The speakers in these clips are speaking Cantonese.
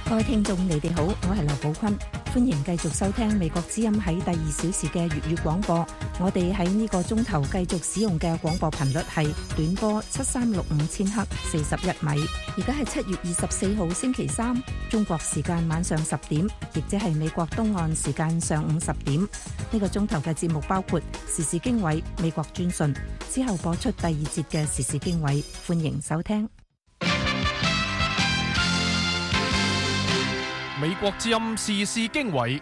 各位聽眾，你哋好，我係劉寶坤，歡迎繼續收聽美國之音喺第2小時嘅粵語廣播。我哋喺呢個鐘頭繼續使用嘅廣播頻率係短波7365千赫41米。而家係7月24號星期三，中國時間晚上10點，亦即係美國東岸時間上午10點。呢個鐘頭嘅節目包括時事經緯、美國專訊，之後播出第2節嘅時事經緯，歡迎收聽。 美國之音時事經緯，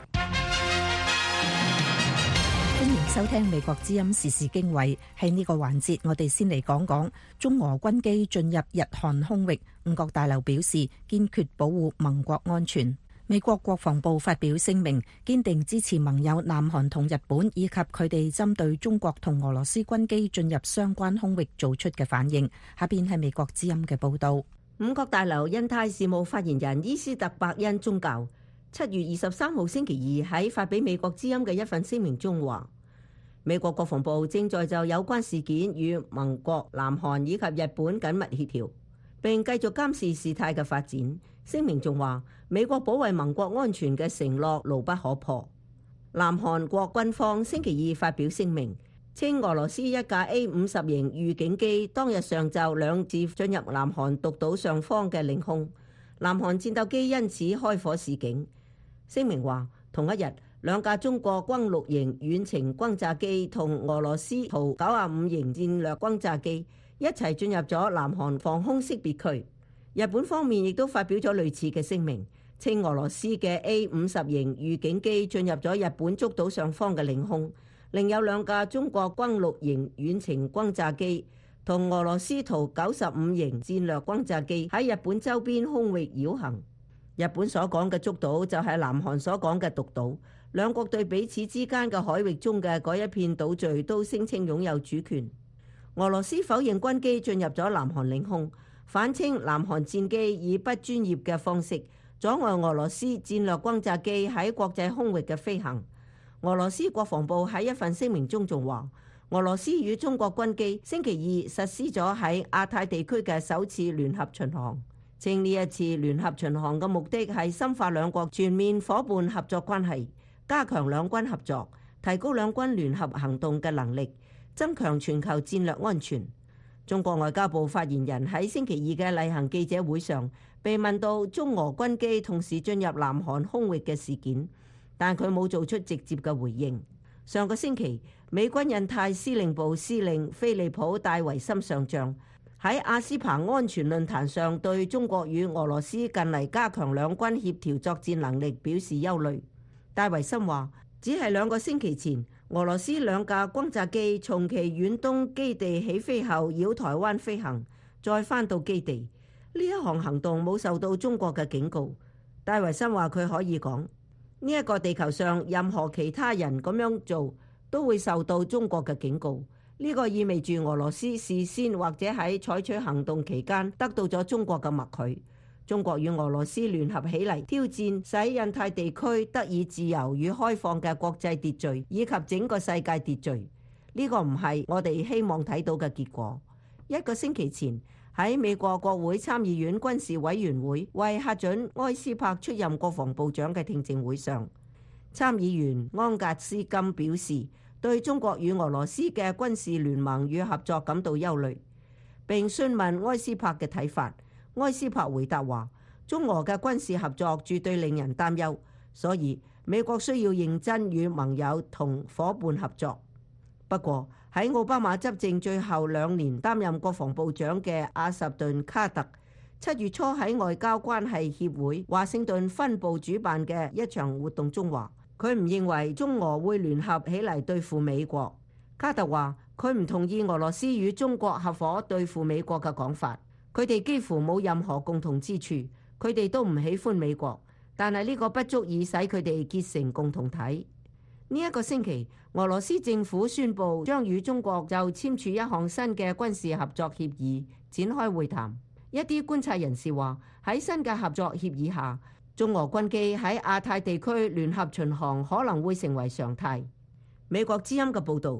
歡迎收聽美國之音時事經緯。喺呢個環節，我哋先嚟講講中俄軍機進入日韓空域，五角大樓表示堅決保護盟國安全。美國國防部發表聲明，堅定支持盟友南韓同日本以及佢哋針對中國同俄羅斯軍機進入相關空域做出嘅反應。下邊係美國之音嘅報道。 五角大樓印太事務發言人伊斯特伯恩宗教7月23號星期二喺發俾美國之音嘅一份聲明中話，美國國防部正在就有關事件與盟國南韓以及日本緊密協調，並繼續監視事態嘅發展。聲明仲話，美國保衛盟國安全嘅承諾牢不可破。南韓國軍方星期二發表聲明，稱俄羅斯一架 A50 型預警機當日上晝2次進入南韓獨島上方嘅領空，南韓戰鬥機因此開火示警。聲明話，同一日2架中國轟6型遠程轟炸機同俄羅斯圖95型戰略轟炸機一齊進入咗南韓防空識別區。日本方面亦都發表咗類似嘅聲明，稱俄羅斯嘅 A50 型預警機進入咗日本竹島上方嘅領空。另有2架中國轟6型遠程轟炸機同俄羅斯圖95型戰略轟炸機喺日本周邊空域繞行。日本所講嘅竹島就係南韓所講嘅獨島，兩國對彼此之間嘅海域中嘅嗰一片島嶼都聲稱擁有主權。俄羅斯否認軍機進入咗南韓領空，反稱南韓戰機以不專業嘅方式阻礙俄羅斯戰略轟炸機喺國際空域嘅飛行。俄羅斯國防部喺一份聲明中仲話，俄羅斯與中國軍機星期二實施咗喺亞太地區嘅首次聯合巡航，稱呢一次聯合巡航嘅目的係深化兩國全面夥伴合作關係，加強兩軍合作，提高兩軍聯合行動嘅能力，增強全球戰略安全。中國外交部發言人喺星期二嘅例行記者會上被問到中俄軍機同時進入南韓空域嘅事件，但佢冇做出直接嘅回應。上個星期，美軍印太司令部司令菲利普戴維森上將喺阿斯彭安全論壇上對中國與俄羅斯近嚟加強兩軍協調作戰能力表示憂慮。戴維森話，只係2個星期前，俄羅斯2架轟炸機從其遠東基地起飛後繞台灣飛行，再返到基地。呢一項行動冇受到中國嘅警告。戴維森話，佢可以講，呢一個地球上任何其他人咁樣做都會受到中國嘅警告。呢個意味住俄羅斯事先或者喺採取行動期間得到咗中國嘅默許。中國與俄羅斯聯合起嚟挑戰，使印太地區得以自由與開放嘅國際秩序以及整個世界秩序。呢個唔係我哋希望睇到嘅結果。1個星期前，喺美國國會參議院軍事委員會為核准埃斯珀出任國防部長嘅聽證會上，參議員安格斯金表示對中國與俄羅斯嘅軍事聯盟與合作感到憂慮，並詢問埃斯珀嘅睇法。埃斯珀回答話，中俄嘅軍事合作絕對令人擔憂，所以美國需要認真與盟友同夥伴合作。不過喺奧巴馬執政最後2年擔任國防部長嘅阿什頓卡特7月初喺外交關係協會華盛頓分部主辦嘅一場活動中話，佢唔認為中俄會聯合起嚟對付美國。卡特話，佢唔同意俄羅斯與中國合夥對付美國嘅講法，佢哋幾乎冇任何共同之處，佢哋都唔喜歡美國，但係呢個不足以使佢哋結成共同體。呢一個星期，俄羅斯政府宣布將與中國就簽署一項新嘅軍事合作協議展開會談。一啲觀察人士話，喺新嘅合作協議下，中俄軍機喺亞太地區聯合巡航可能會成為常態。美國之音嘅報導。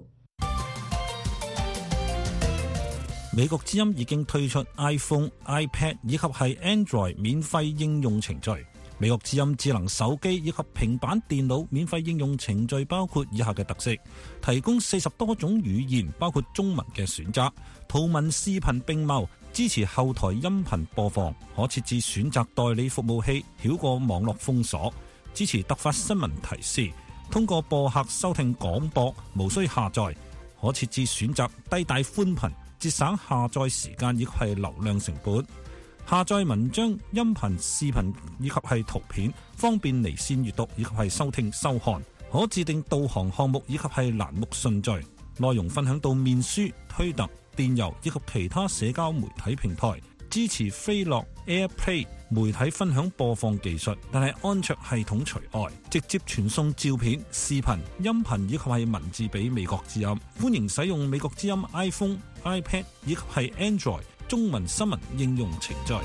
美國之音已經推出 iPhone、iPad 以及係 Android 免費應用程序， 美國之音智能手機以及平板電腦免費應用程序包括以下嘅特色：提供40多種語言，包括中文嘅選擇，圖文視頻並茂，支持後台音頻播放，可設置選擇代理服務器，繞過網絡封鎖，支持突發新聞提示，通過播客收聽廣播，無需下載，可設置選擇低帶寬頻，節省下載時間以及係流量成本。下載文章、音頻、視頻以及係圖片，方便離線閱讀以及係收聽收看。可自定導航項目以及係欄目順序。內容分享到面書、推特、電郵以及其他社交媒體平台。支持飛樂 AirPlay 媒體分享播放技術，但係安卓系統除外。直接傳送照片、視頻、音頻以及係文字俾美國之音。歡迎使用美國之音 iPhone、iPad 以及係 Android中文新聞應用程序。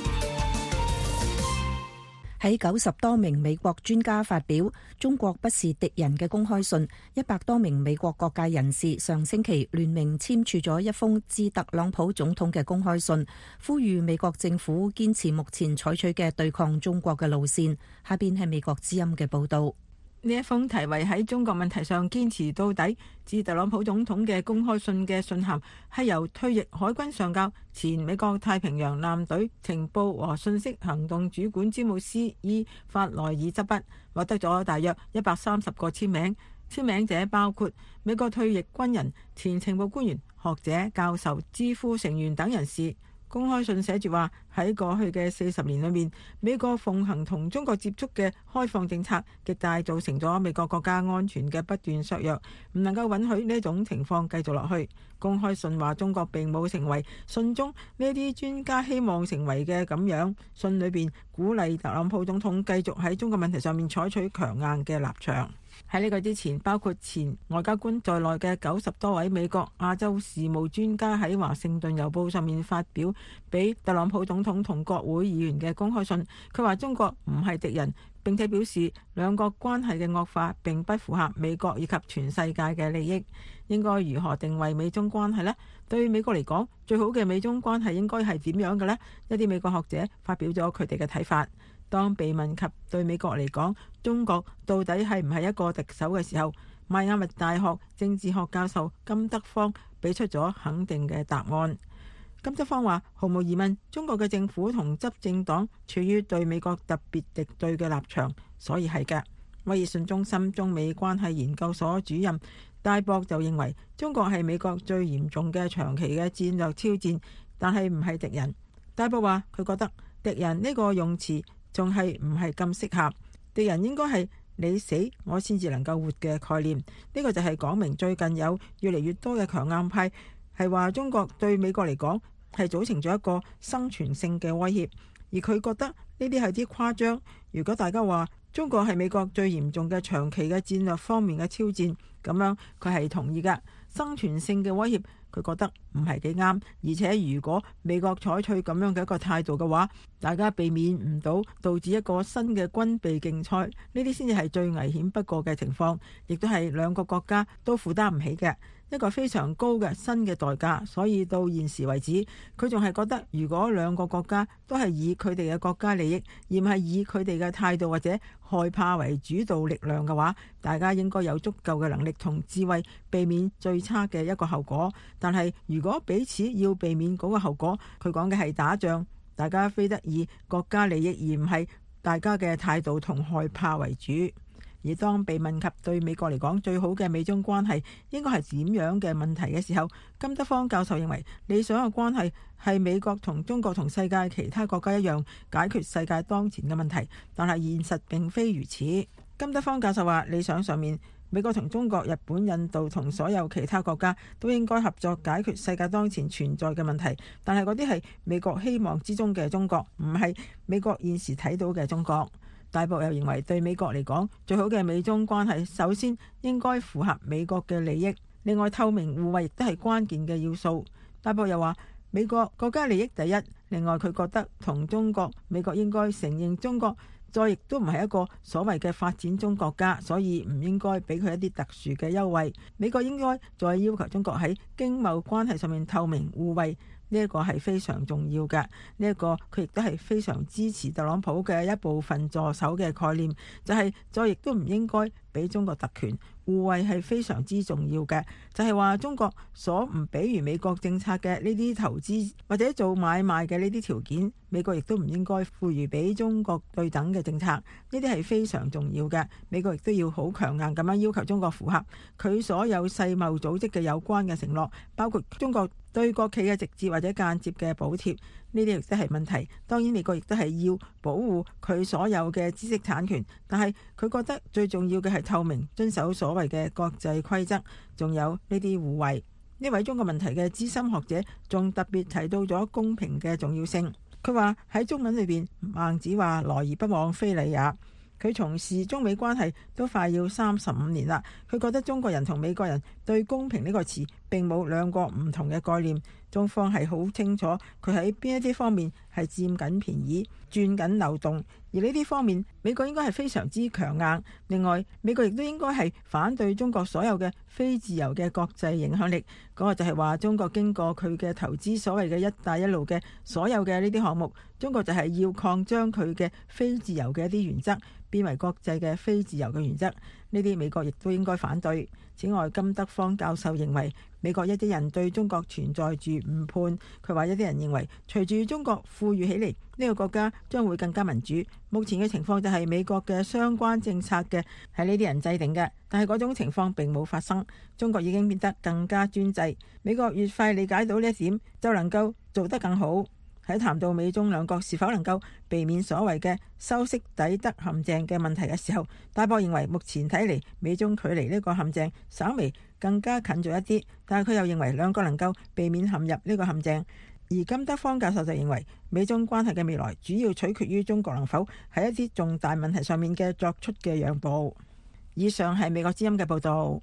喺90多名美國專家發表中國不是敵人嘅公開信，100多名美國各界人士上星期聯名簽署咗一封致特朗普總統嘅公開信，呼籲美國政府堅持目前採取嘅對抗中國嘅路線。下邊係美國之音嘅報道。 呢一封題為喺中國問題上堅持到底致特朗普總統嘅公開信嘅信函，係由退役海軍上校、前美國太平洋艦隊情報和信息行動主管詹姆斯·伊法萊爾執筆，獲得咗大約130個簽名。簽名者包括美國退役軍人、前情報官員、學者、教授、智庫成員等人士。公開信寫住話，喺過去嘅40年裏面，美國奉行同中國接觸嘅開放政策，極大造成咗美國國家安全嘅不斷削弱，唔能夠允許呢種情況繼續落去。公開信話中國並冇成為信中呢啲專家希望成為嘅咁樣。信裏邊鼓勵特朗普總統繼續喺中國問題上面採取強硬嘅立場。喺呢個之前，包括前外交官在內嘅90多位美國亞洲事務專家喺華盛頓郵報上面發表俾特朗普總統同國會議員嘅公開信。佢話中國唔係敵人，並且表示兩國關係嘅惡化並不符合美國以及全世界嘅利益。應該如何定位美中關係呢？對美國嚟講，最好嘅美中關係應該係點樣嘅呢？一啲美國學者發表咗佢哋嘅睇法。當被問及對美國嚟講，中國到底係唔係一個敵手嘅時候，邁阿密大學政治學教授金德芳俾出咗肯定嘅答案。金德芳話：毫無疑問，中國嘅政府同執政黨處於對美國特別敵對嘅立場，所以係嘅。威爾遜中心中美關係研究所主任戴博就認為，中國係美國最嚴重嘅長期嘅戰略挑戰，但係唔係敵人。戴博話：佢覺得敵人呢個用詞仲係唔係咁適合？敵人應該係你死我先至能夠活嘅概念。呢個就係講明最近有越嚟越多嘅強硬派係話中國對美國嚟講係組成咗一個生存性嘅威脅，而佢覺得呢啲係啲誇張。如果大家話中國係美國最嚴重嘅長期嘅戰略方面嘅挑戰，咁樣佢係同意㗎。生存性嘅威脅，佢覺得唔係幾啱，而且如果美國採取咁樣嘅一個態度嘅話，大家避免唔到導致一個新嘅軍備競賽，呢啲先至係最危險不過嘅情況，亦都係兩個國家都負擔唔起嘅一個非常高嘅新嘅代價。所以到現時為止，佢仲係覺得如果兩個國家都係以佢哋嘅國家利益，而唔係以佢哋嘅態度或者害怕為主導力量嘅話，大家應該有足夠嘅能力同智慧避免最差嘅一個後果。但係如果彼此要避免嗰個後果，佢講嘅係打仗，大家非得以國家利益而唔係大家嘅態度同害怕為主。而當被問及對美國嚟講最好嘅美中關係應該係點樣嘅問題嘅時候，金德芳教授認為理想嘅關係係美國同中國同世界其他國家一樣解決世界當前嘅問題，但係現實並非如此。金德芳教授話，理想上面美國同中國、日本、印度同所有其他國家都應該合作解決世界當前存在嘅問題，但係嗰啲係美國希望之中嘅中國，唔係美國現時睇到嘅中國。戴博又認為，對美國嚟講，最好嘅美中關係首先應該符合美國嘅利益，另外透明互惠亦都係關鍵嘅要素。戴博又話，美國國家利益第一，另外佢覺得同中國，美國應該承認中國再亦都唔係一個所謂嘅發展中國家，所以唔應該俾佢一啲特殊嘅優惠。美國應該再要求中國喺經貿關係上面透明互惠， 呢一個係非常重要嘅。呢一個佢亦都係非常支持特朗普嘅一部分助手嘅概念，就係再亦都唔應該俾中國特權。互惠係非常之重要嘅，就係話中國所唔俾予美國政策嘅呢啲投資或者做買賣嘅呢啲條件，美國亦都唔應該賦予俾中國對等嘅政策。呢啲係非常重要嘅，美國亦都要好強硬咁樣要求中國符合佢所有世貿組織嘅有關嘅承諾，包括中國對國企嘅直接或者間接嘅補貼，呢啲亦都係問題。當然美國亦都係要保護佢所有嘅知識產權，但係佢覺得最重要嘅係透明，遵守所謂嘅國際規則，仲有呢啲互惠。呢位中國問題嘅資深學者仲特別提到咗公平嘅重要性。佢話喺中文裏邊，孟子話來而不往非禮也。佢從事中美關係都快要35年啦，佢覺得中國人同美國人對公平呢個詞並冇兩個唔同嘅概念，中方係好清楚佢喺邊一啲方面係佔緊便宜、鑽緊漏洞，而呢啲方面美國應該係非常之強硬。另外，美國亦都應該係反對中國所有嘅非自由嘅國際影響力。嗰個就係話中國經過佢嘅投資所謂嘅一帶一路嘅所有嘅呢啲項目，中國就係要擴張佢嘅非自由嘅一啲原則，變為國際嘅非自由嘅原則。呢啲美國亦都應該反對。此外，金德芳教授認為美國一啲人對中國存在住誤判。佢話一啲人認為隨住中國富裕起嚟，呢個國家將會更加民主。目前嘅情況就係美國嘅相關政策嘅係呢啲人制定嘅，但係嗰種情況並冇發生。中國已經變得更加專制。美國越快理解到呢一點，就能夠做得更好。喺談到美中兩國是否能夠避免所謂嘅修昔底德陷阱嘅問題嘅時候，大博認為目前睇嚟美中距離呢個陷阱稍微更加近咗一啲，但係佢又認為兩個能夠避免陷入呢個陷阱。而金德芳教授就認為美中關係嘅未來主要取決於中國能否喺一啲重大問題上面嘅作出嘅讓步。以上係美國之音嘅報導。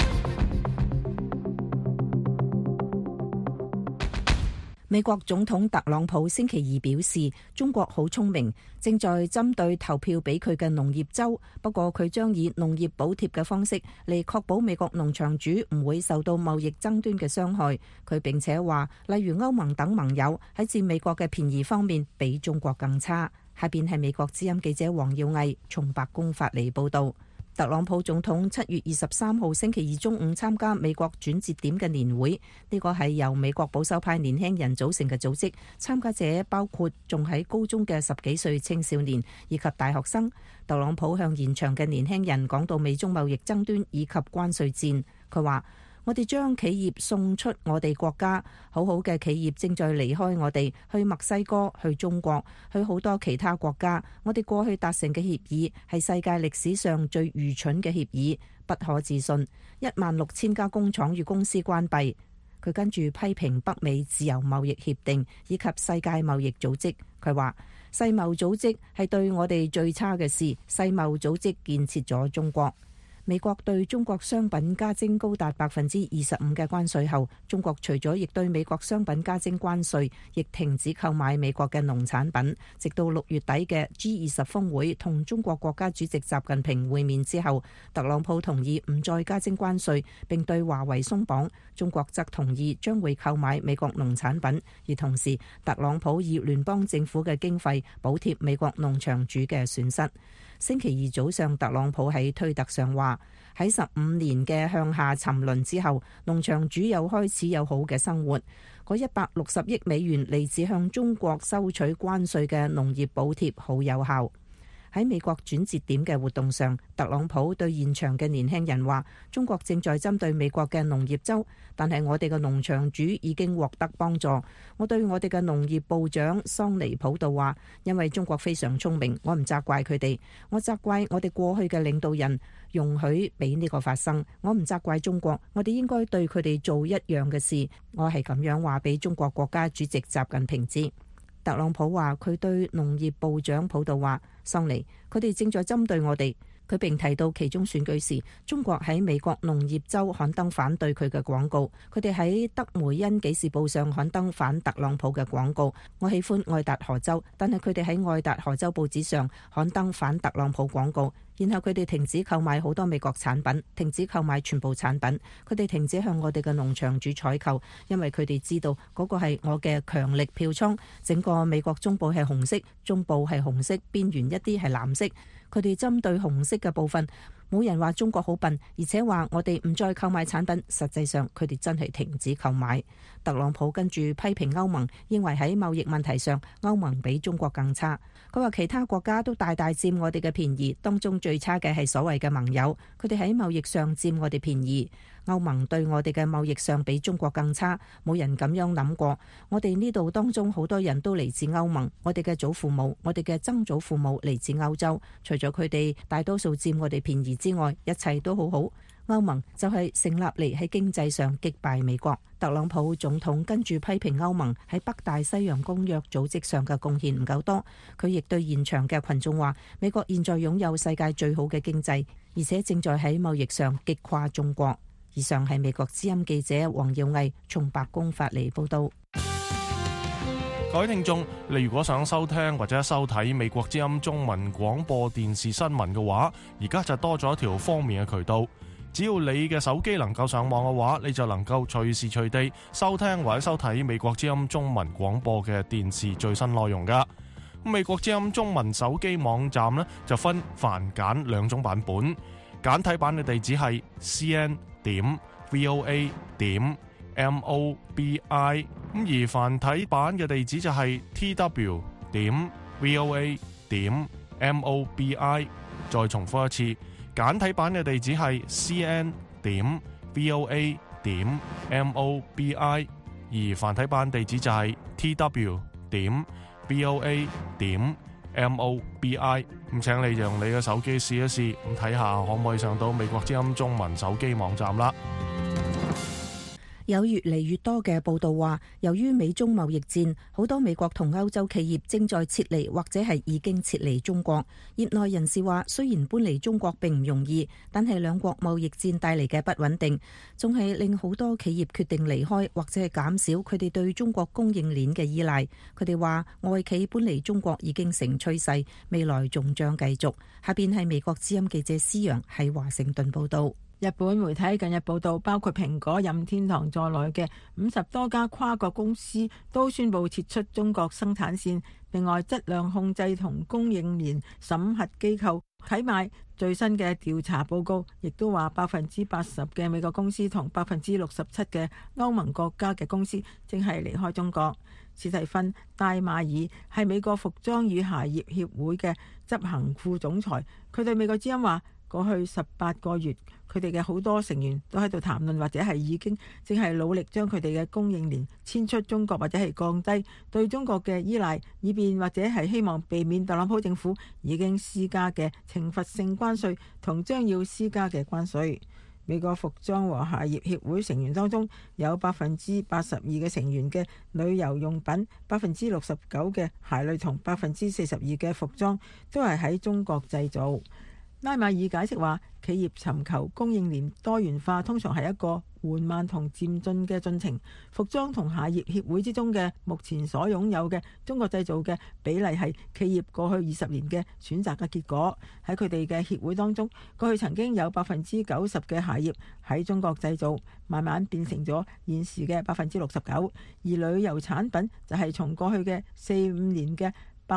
美國總統特朗普星期二表示，中國好聰明，正在針對投票俾佢嘅農業州。不過佢將以農業補貼嘅方式嚟確保美國農場主唔會受到貿易爭端嘅傷害。佢並且話，例如歐盟等盟友喺佔美國嘅便宜方面比中國更差。下邊係美國之音記者黃耀毅從白宮發嚟報導。特朗普總統7月23號星期二中午參加美國轉折點嘅年會，呢個係由美國保守派年輕人組成嘅組織，參加者包括仲喺高中嘅10幾歲青少年以及大學生。特朗普向現場嘅年輕人講到美中貿易爭端以及關稅戰，佢話：我哋將企業送出我哋國家，好好嘅企業正在離開我哋，去墨西哥、去中國、去好多其他國家。我哋過去達成嘅協議係世界歷史上最愚蠢嘅協議，不可置信。16000家工廠與公司關閉。佢跟住批評北美自由貿易協定以及世界貿易組織。佢話世貿組織係對我哋最差嘅事，世貿組織建設咗中國。美國對中國商品加徵高達25%嘅關稅後，中國除咗亦對美國商品加徵關稅，亦停止購買美國嘅農產品。直到6月底嘅 G20 峰會同中國國家主席習近平會面之後，特朗普同意唔再加徵關稅，並對華為鬆綁。中國則同意將會購買美國農產品，而同時特朗普以聯邦政府嘅經費補貼美國農場主嘅損失。星期二早上，特朗普喺推特上話：喺15年嘅向下沉淪之後，農場主又開始有好嘅生活。嗰160億美元嚟自向中國收取關稅嘅農業補貼好有效。喺美國轉折點嘅活動上，特朗普對現場嘅年輕人話：中國正在針對美國嘅農業州，但係我哋嘅農場主已經獲得幫助。我對我哋嘅農業部長桑尼普道話：因為中國非常聰明，我唔責怪佢哋，我責怪我哋過去嘅領導人容許俾呢個發生。我唔責怪中國，我哋應該對佢哋做一樣嘅事。我係咁樣話俾中國國家主席習近平知。特朗普話佢對農業部長普道話：桑尼，佢哋正在針對我哋。佢並提到其中選舉時，中國喺美國農業州刊登反對佢嘅廣告。佢哋喺德梅恩紀事報上刊登反特朗普嘅廣告。我喜歡愛達荷州，但係佢哋喺愛達荷州報紙上刊登反特朗普廣告。 然後佢哋停止購買好多美國產品，停止購買全部產品。佢哋停止向我哋嘅農場主採購，因為佢哋知道嗰個係我嘅強力票倉。整個美國中部係紅色，中部係紅色，邊緣一啲係藍色。佢哋針對紅色嘅部分，冇人話中國好笨，而且話我哋唔再購買產品。實際上佢哋真係停止購買。特朗普跟住批評歐盟，認為喺貿易問題上歐盟比中國更差。佢話其他國家都大大佔我哋嘅便宜，當中最差嘅係所謂嘅盟友，佢哋喺貿易上佔我哋便宜。歐盟對我哋嘅貿易上比中國更差，冇人咁樣諗過。我哋呢度當中好多人都嚟自歐盟，我哋嘅祖父母、我哋嘅曾祖父母嚟自歐洲，除咗佢哋大多數佔我哋便宜之外，一切都好好。歐盟就係成立嚟喺經濟上擊敗美國。特朗普總統跟住批評歐盟喺北大西洋公約組織上嘅貢獻唔夠多。佢亦對現場嘅群眾話，美國現在擁有世界最好嘅經濟，而且正在喺貿易上擊垮中國。以上係美國之音記者黃耀毅從白宮發嚟報道。 各位聽眾，你如果想收聽或者收睇美國之音中文廣播電視新聞嘅話，而家就多咗一條方便嘅渠道。只要你嘅手機能夠上網嘅話，你就能夠隨時隨地收聽或者收睇美國之音中文廣播嘅電視最新內容噶。美國之音中文手機網站呢，就分繁簡兩種版本，簡體版嘅地址係 cn.voa.mobi， 而繁體版嘅地址就係 tw.voa.mobi。 再重複一次，簡體版嘅地址係 cn.voa.mobi， 而繁體版地址就係 tw.voa.mobi。 咁請你用你嘅手機試一試，咁睇下可唔可以上到美國之音中文手機網站啦。 有越嚟越多嘅報道話，由於美中貿易戰，好多美國同歐洲企業正在撤離或者係已經撤離中國。業內人士話，雖然搬離中國並唔容易，但係兩國貿易戰帶嚟嘅不穩定，仲係令好多企業決定離開或者係減少佢哋對中國供應鏈嘅依賴。佢哋話，外企搬離中國已經成趨勢，未來仲將繼續。下邊係美國之音記者施陽喺華盛頓報道。 日本媒體近日報道，包括蘋果、任天堂在內嘅50多家跨國公司都宣布撤出中國生產線。另外，質量控制同供應鏈審核機構啟邁最新嘅調查報告，亦都話80%嘅美國公司同67%嘅歐盟國家嘅公司正係離開中國。史蒂芬戴馬爾係美國服裝與鞋業協會嘅執行副總裁，佢對美國之音話，過去18個月，佢哋嘅好多成員都喺度談論，或者係已經正係努力將佢哋嘅供應鏈遷出中國，或者係降低對中國嘅依賴，以便或者係希望避免特朗普政府已經施加嘅懲罰性關稅同將要施加嘅關稅。美國服裝和鞋業協會成員當中有82%嘅成員嘅旅遊用品、69%嘅鞋類同42%嘅服裝都係喺中國製造。拉馬爾解釋話，企業尋求供應鏈多元化通常係一個緩慢同漸進嘅進程。服裝同鞋業協會之中嘅目前所擁有嘅中國製造嘅比例係企業過去20年嘅選擇嘅結果。喺佢哋嘅協會當中，過去曾經有90%嘅鞋業喺中國製造，慢慢變成咗現時嘅69%。而旅遊產品就係從過去嘅4-5年嘅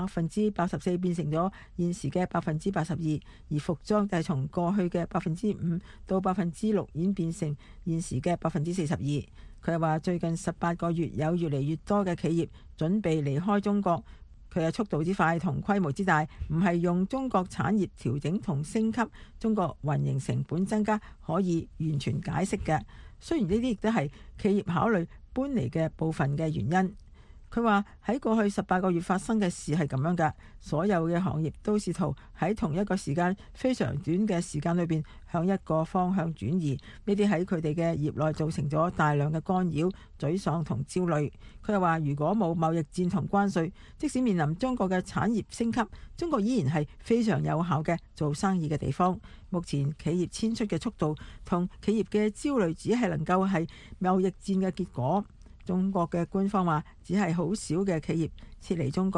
84%變成咗現時嘅82%，而服裝就係從過去嘅5%到6%演變成現時嘅42%。佢又話最近18個月有越嚟越多嘅企業準備離開中國，佢嘅速度之快同規模之大，唔係用中國產業調整同升級中國運營成本增加可以完全解釋嘅。雖然呢啲亦都係企業考慮搬離嘅部分嘅原因。佢話喺過去18個月發生嘅事係咁樣㗎，所有嘅行業都試圖喺同一個時間非常短嘅時間裏邊向一個方向轉移。呢啲喺佢哋嘅業內造成咗大量嘅干擾、沮喪同焦慮。佢又話，如果冇貿易戰同關稅，即使面臨中國嘅產業升級，中國依然係非常有效嘅做生意嘅地方。目前企業遷出嘅速度同企業嘅焦慮只係能夠係貿易戰嘅結果。中國嘅官方話，只係好少嘅企業撤離中國。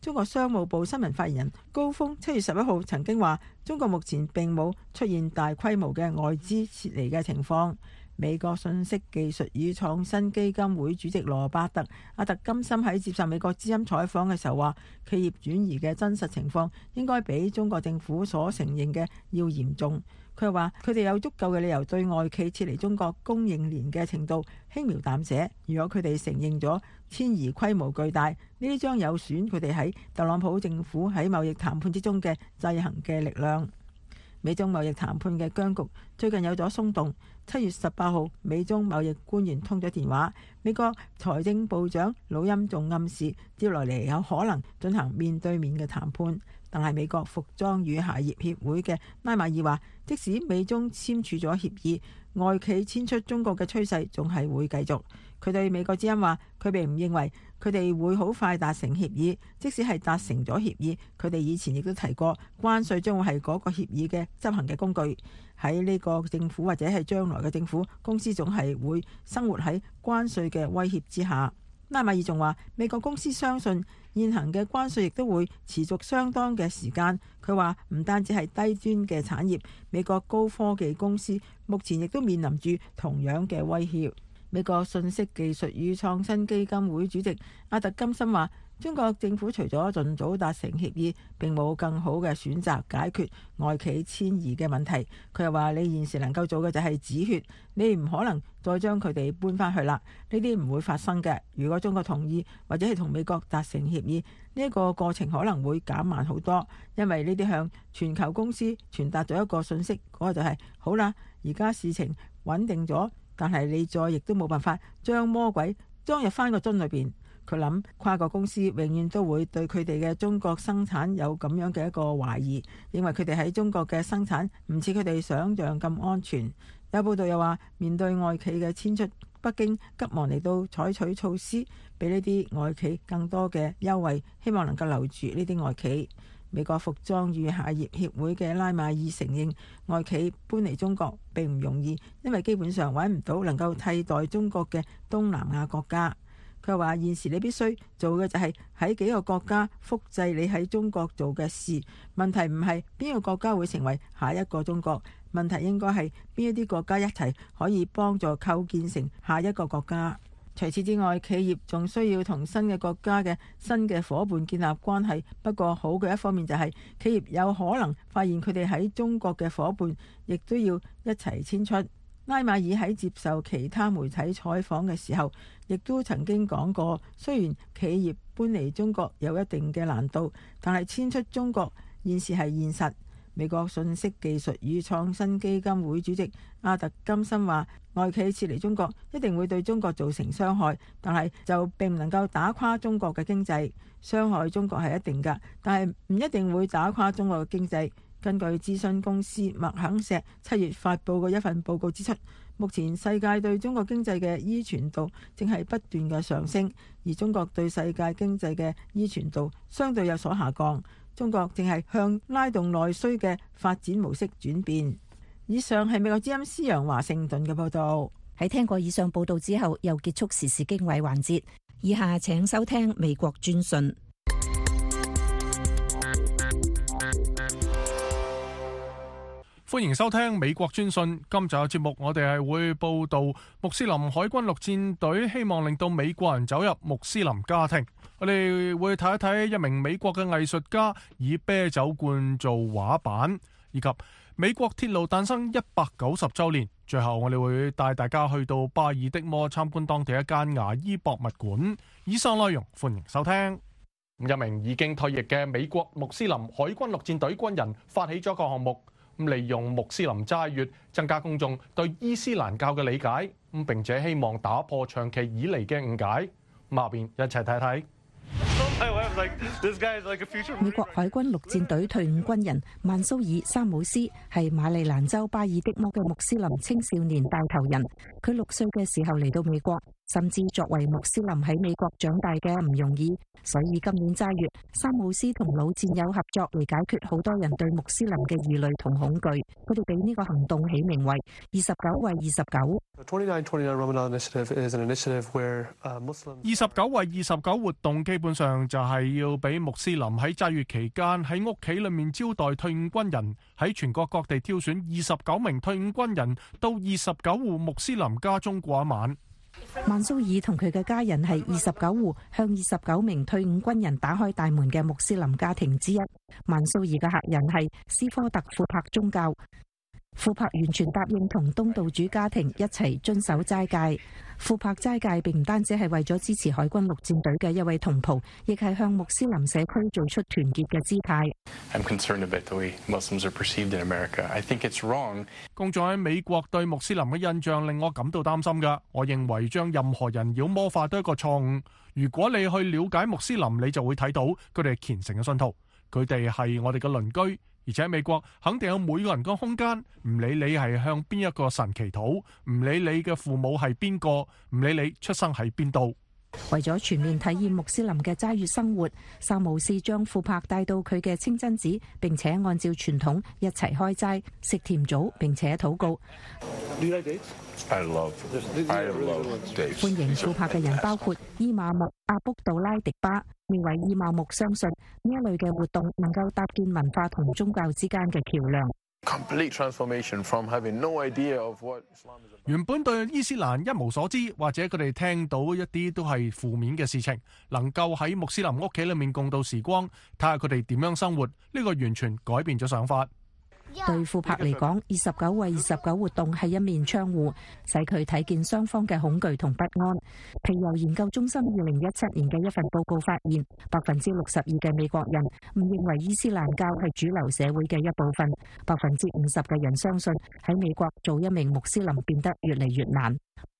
中國商務部新聞發言人高峰7月11號曾經話，中國目前並冇出現大規模嘅外資撤離嘅情況。美國信息技術與創新基金會主席羅伯特·阿特金森喺接受美國之音採訪嘅時候話，企業轉移嘅真實情況應該比中國政府所承認嘅要嚴重。佢話佢哋有足夠嘅理由對外企撤離中國供應鏈嘅程度輕描淡寫。如果佢哋承認咗遷移規模巨大，呢啲將有損佢哋喺特朗普政府喺貿易談判之中嘅制衡嘅力量。美中貿易談判嘅僵局最近有咗鬆動。7月18號，美中貿易官員通咗電話，美國財政部長魯欽仲暗示接落嚟有可能進行面對面嘅談判。但係美國服裝與鞋業協會嘅拉馬爾話，即使美中簽署咗協議，外企遷出中國嘅趨勢仲係會繼續。佢對美國之音話，佢並唔認為佢哋會好快達成協議，即使係達成咗協議，佢哋以前亦都提過關稅將會係嗰個協議嘅執行嘅工具。喺呢個政府或者係將來嘅政府，公司總係會生活喺關稅嘅威脅之下。拉馬爾仲話，美國公司相信現行嘅關稅亦都會持續相當嘅時間。佢話唔單止係低端嘅產業，美國高科技公司目前亦都面臨住同樣嘅威脅。美國信息技術與創新基金會主席阿特金森話，中國政府除咗盡早達成協議，並冇更好嘅選擇解決外企遷移嘅問題。佢又話，你現時能夠做嘅就係止血，你唔可能再將佢哋搬翻去啦，呢啲唔會發生嘅。如果中國同意或者係同美國達成協議，呢一個過程可能會減慢好多，因為呢啲向全球公司傳達咗一個信息，嗰個就係好啦，而家事情穩定咗。但係你再亦都冇辦法將魔鬼裝入翻個樽裏邊。佢諗跨國公司永遠都會對佢哋嘅中國生產有咁樣嘅一個懷疑，認為佢哋喺中國嘅生產唔似佢哋想象咁安全。有報道又話，面對外企嘅遷出，北京急忙嚟到採取措施，俾呢啲外企更多嘅優惠，希望能夠留住呢啲外企。美國服裝與鞋業協會嘅拉馬爾承認，外企搬嚟中國並唔容易，因為基本上揾唔到能夠替代中國嘅東南亞國家。佢話現時你必須做嘅就係喺幾個國家複製你喺中國做嘅事。問題唔係邊個國家會成為下一個中國，問題應該係邊一啲國家一齊可以幫助構建成下一個國家。除此之外，企業仲需要同新嘅國家嘅新嘅夥伴建立關係。不過好嘅一方面就係企業有可能發現佢哋喺中國嘅夥伴亦都要一齊遷出。拉馬爾喺接受其他媒體採訪嘅時候，亦都曾經講過，雖然企業搬嚟中國有一定嘅難度，但係遷出中國現時係現實。美國信息技術與創新基金會主席阿特金森話，外企撤離中國一定會對中國造成傷害，但係就並唔能夠打垮中國嘅經濟。傷害中國係一定㗎，但係唔一定會打垮中國嘅經濟。根據諮詢公司麥肯錫7月發布嘅一份報告指出，目前世界對中國經濟嘅依存度正係不斷嘅上升，而中國對世界經濟嘅依存度相對有所下降。中國正係向拉動內需嘅發展模式轉變。以上係美國之音施陽華盛頓嘅報道。 喺聽過以上報道之後，又結束時事經緯環節。以下請收聽美國專訊。 歡迎收聽美國專訊。今集嘅節目，我哋係會報道穆斯林海軍陸戰隊希望令到美國人走入穆斯林家庭。我哋會睇一睇一名美國嘅藝術家以啤酒罐做畫板，以及美國鐵路誕生190週年。最後我哋會帶大家去到巴爾的摩參觀當地一間牙醫博物館。以上內容歡迎收聽。一名已經退役嘅美國穆斯林海軍陸戰隊軍人發起咗一個項目，利用穆斯林齋月增加公眾對伊斯蘭教嘅理解，並且希望打破長期以嚟嘅誤解。下邊一齊睇睇。 美國海軍陸戰隊退伍軍人曼蘇爾·沙姆斯係馬里蘭州巴爾的摩嘅穆斯林青少年帶頭人。佢6歲嘅時候嚟到美國， 甚至作為穆斯林喺美國長大嘅唔容易。所以今年齋月，山姆斯同老戰友合作嚟解決好多人對穆斯林嘅疑慮同恐懼。佢哋俾呢個行動起名為29為29。 29為29活動基本上就係要俾穆斯林喺齋月期間喺屋企裏面招待退伍軍人，喺全國各地挑選29名退伍軍人到29戶穆斯林家中過一晚。 曼蘇爾同佢嘅家人係29戶向29名退伍軍人打開大門嘅穆斯林家庭之一。曼蘇爾嘅客人係斯科特庫柏宗教。庫柏完全答應同東道主家庭一齊遵守齋戒。庫柏齋戒並唔單止係為咗支持海軍陸戰隊嘅一位同袍，亦係向穆斯林社區做出團結嘅姿態。 公眾喺美國對穆斯林嘅印象令我感到擔心㗎。我認為將任何人妖魔化都係一個錯誤。如果你去了解穆斯林，你就會睇到佢哋係虔誠嘅信徒，佢哋係我哋嘅鄰居。而且喺美國肯定有每個人嘅空間，唔理你係向邊一個神祈禱，唔理你嘅父母係邊個，唔理你出生喺邊度。 為咗全面體驗穆斯林嘅齋月生活，薩姆斯將庫柏帶到佢嘅清真寺，並且按照傳統一齊開齋、食甜棗並且禱告。歡迎庫柏嘅人包括伊馬木阿卜杜拉迪巴。呢位伊馬木相信呢一類嘅活動能夠搭建文化同宗教之間嘅橋梁。 原本對伊斯蘭一無所知，或者佢哋聽到一啲都係負面嘅事情，能夠喺穆斯林屋企裏面共度時光，睇下佢哋點樣生活，呢個完全改變咗想法。 對庫柏嚟講，29為29活動係一面窗戶，使佢睇見雙方嘅恐懼同不安。皮尤研究中心2017年嘅一份報告發現，62%嘅美國人唔認為伊斯蘭教係主流社會嘅一部分，50%嘅人相信喺美國做一名穆斯林變得越嚟越難。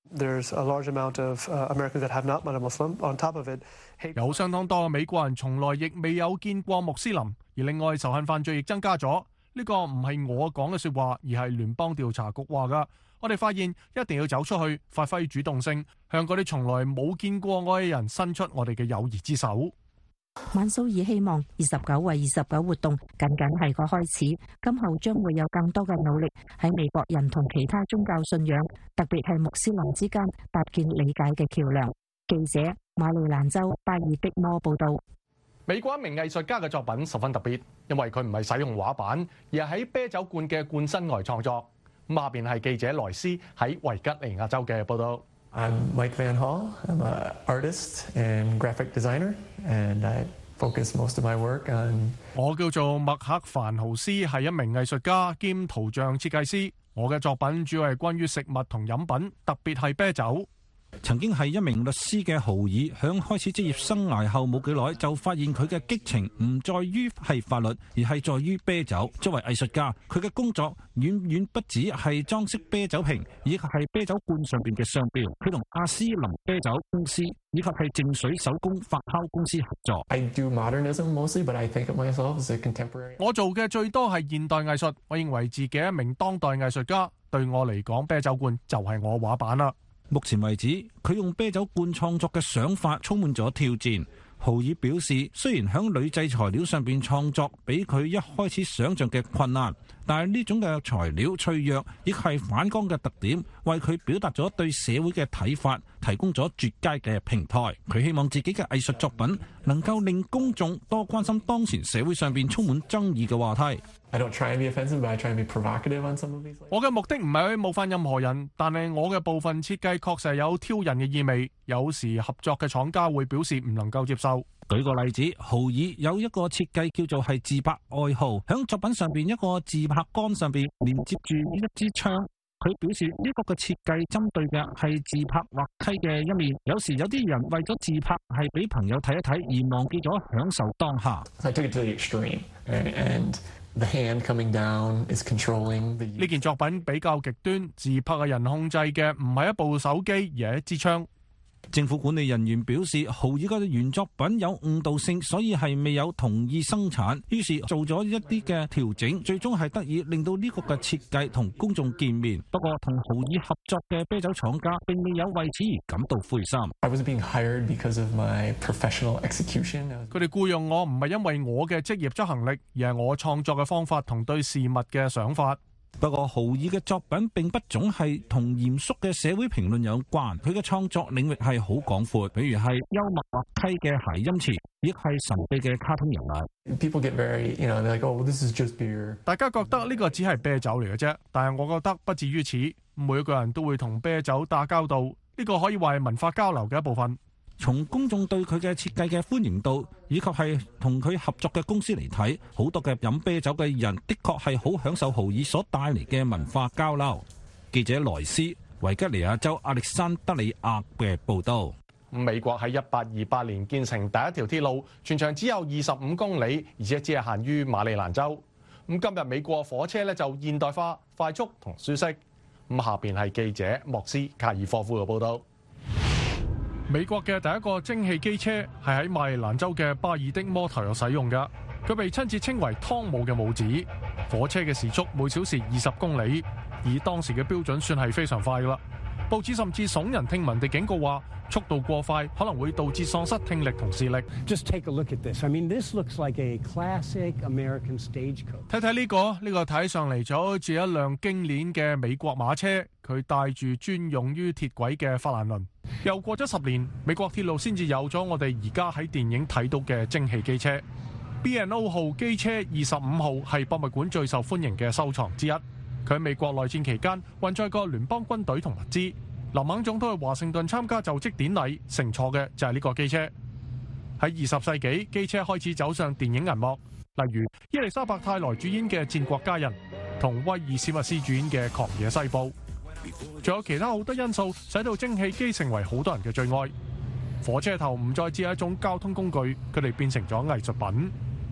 有相當多嘅美國人從來亦未有見過穆斯林，而另外仇恨犯罪亦增加咗。呢個唔係我講嘅說話，而係聯邦調查局話㗎。我哋發現一定要走出去，發揮主動性，向嗰啲從來冇見過我嘅人伸出我哋嘅友誼之手。 曼蘇爾希望29為29活動僅僅係個開始，今後將會有更多嘅努力喺美國人同其他宗教信仰，特別係穆斯林之間搭建理解嘅橋梁。記者馬里蘭州巴爾的摩報道。 美國一名藝術家嘅作品十分特別，因為佢唔係使用畫板，而係喺啤酒罐嘅罐身外創作。咁下邊係記者萊斯喺維吉尼亞州嘅報道。 I'm Mike Van Hall. I'm an artist and graphic designer, and I focus most of my work on. 我叫做麥克凡豪斯，係一名藝術家兼圖像設計師。我嘅作品主要係關於食物同飲品，特別係啤酒。 曾經係一名律師嘅豪爾，響開始職業生涯後冇幾耐，就發現佢嘅激情唔在於係法律，而係在於啤酒。作為藝術家，佢嘅工作遠遠不止係裝飾啤酒瓶，以及係啤酒罐上邊嘅商標。佢同阿斯林啤酒公司以及係淨水手工發酵公司合作。 I do modernism mostly, but I think of myself as a contemporary. 我做嘅最多係現代藝術，我認為自己係一名當代藝術家。對我嚟講，啤酒罐就係我畫板啦。 目前為止，佢用啤酒罐創作嘅想法充滿咗挑戰。豪爾表示，雖然響鋁製材料上邊創作比佢一開始想象嘅困難，但係呢種嘅材料脆弱，亦係反光嘅特點，為佢表達咗對社會嘅睇法，提供咗絕佳嘅平台。佢希望自己嘅藝術作品能夠令公眾多關心當前社會上邊充滿爭議嘅話題。 I don't try and be offensive, but I try and be provocative on some of these. 我嘅目的唔係去冒犯任何人，但係我嘅部分設計確實有挑釁嘅意味。有時合作嘅廠家會表示唔能夠接受。 舉個例子，豪爾有一個設計叫做係自拍愛好，響作品上邊一個自拍桿上邊連接住一支槍。佢表示呢個嘅設計針對嘅係自拍滑稽嘅一面。有時有啲人為咗自拍係俾朋友睇一睇，而忘記咗享受當下。 I took it to the extreme, and the hand coming down is controlling the. 呢件作品比較極端，自拍嘅人控制嘅唔係一部手機，而係一支槍。 政府管理人員表示，豪爾嘅原作品有誤導性，所以係未有同意生產，於是做咗一啲嘅調整，最終係得以令到呢個嘅設計同公眾見面。不過同豪爾合作嘅啤酒廠家並未有為此而感到灰心。 I wasn't being hired because of my professional execution. 佢哋僱用我唔係因為我嘅職業執行力，而係我創作嘅方法同對事物嘅想法。 不過豪爾嘅作品並不總係同嚴肅嘅社會評論有關，佢嘅創作領域係好廣闊，比如係幽默滑稽嘅諧音詞，亦係神秘嘅卡通人物。 People get very, they're like, oh, this is just beer. 大家覺得呢個只係啤酒嚟嘅啫，但係我覺得不至於此。每個人都會同啤酒打交道，呢個可以話係文化交流嘅一部分。 從公眾對佢嘅設計嘅歡迎度，以及係同佢合作嘅公司嚟睇，好多嘅飲啤酒嘅人的確係好享受豪爾所帶嚟嘅文化交流。記者萊斯維吉尼亞州亞歷山德里亞嘅報導。 美國喺1828年建成第一條鐵路，全長只有25公里，而且只係限於馬里蘭州。今日美國火車就現代化、快速同舒適。下邊係記者莫斯卡爾科夫嘅報導。美國嘅第一個蒸汽機車係喺馬里蘭州嘅巴爾的摩投入使用嘅，佢被親切稱為湯姆嘅母子。火車嘅時速每小時20公里，以當時嘅標準算係非常快㗎啦。報紙甚至聳人聽聞地警告話，速度過快可能會導致喪失聽力同視力。 Just take a look at this. I mean, this looks like a classic American stagecoach. 睇睇呢個睇上嚟就好似一輛經典嘅美國馬車，佢帶住專用於鐵軌嘅法蘭輪。又過咗10年，美國鐵路先至有咗我哋而家喺電影睇到嘅蒸汽機車。B&O 號機車25號係博物館最受歡迎嘅收藏之一。佢喺美國內戰期間運載過聯邦軍隊同物資。林肯總統去華盛頓參加就職典禮，乘坐嘅就係呢個機車。喺20世紀，機車開始走上電影銀幕，例如伊麗莎白泰萊主演嘅《戰國佳人》同威爾史密斯主演嘅《狂野西部》。仲有其他好多因素，使到蒸汽機成為好多人嘅最愛。火車頭唔再只係一種交通工具，佢哋變成咗藝術品。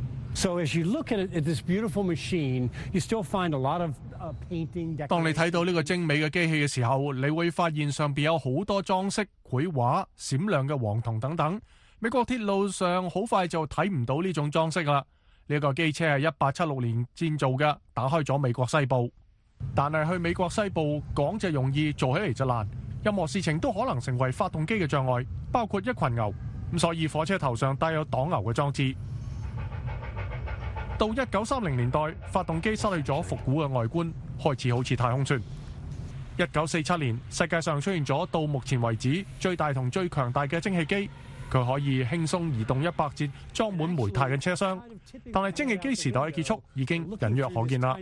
So as you look at this beautiful machine, you still find a lot of painting. 當你睇到呢個精美嘅機器嘅時候，你會發現上邊有好多裝飾、繪畫、閃亮嘅黃銅等等。美國鐵路上好快就睇唔到呢種裝飾啦。呢個機車係1876年建造嘅，打開咗美國西部。但係去美國西部講就容易，做起嚟就難。任何事情都可能成為發動機嘅障礙，包括一群牛。所以火車頭上帶有擋牛嘅裝置。到1930年代，發動機失去咗復古嘅外觀，開始好似太空船。1947年，世界上出現咗到目前為止最大同最強大嘅蒸汽機，佢可以輕鬆移動100節裝滿煤炭嘅車廂。但係蒸汽機時代嘅結束已經隱約可見啦。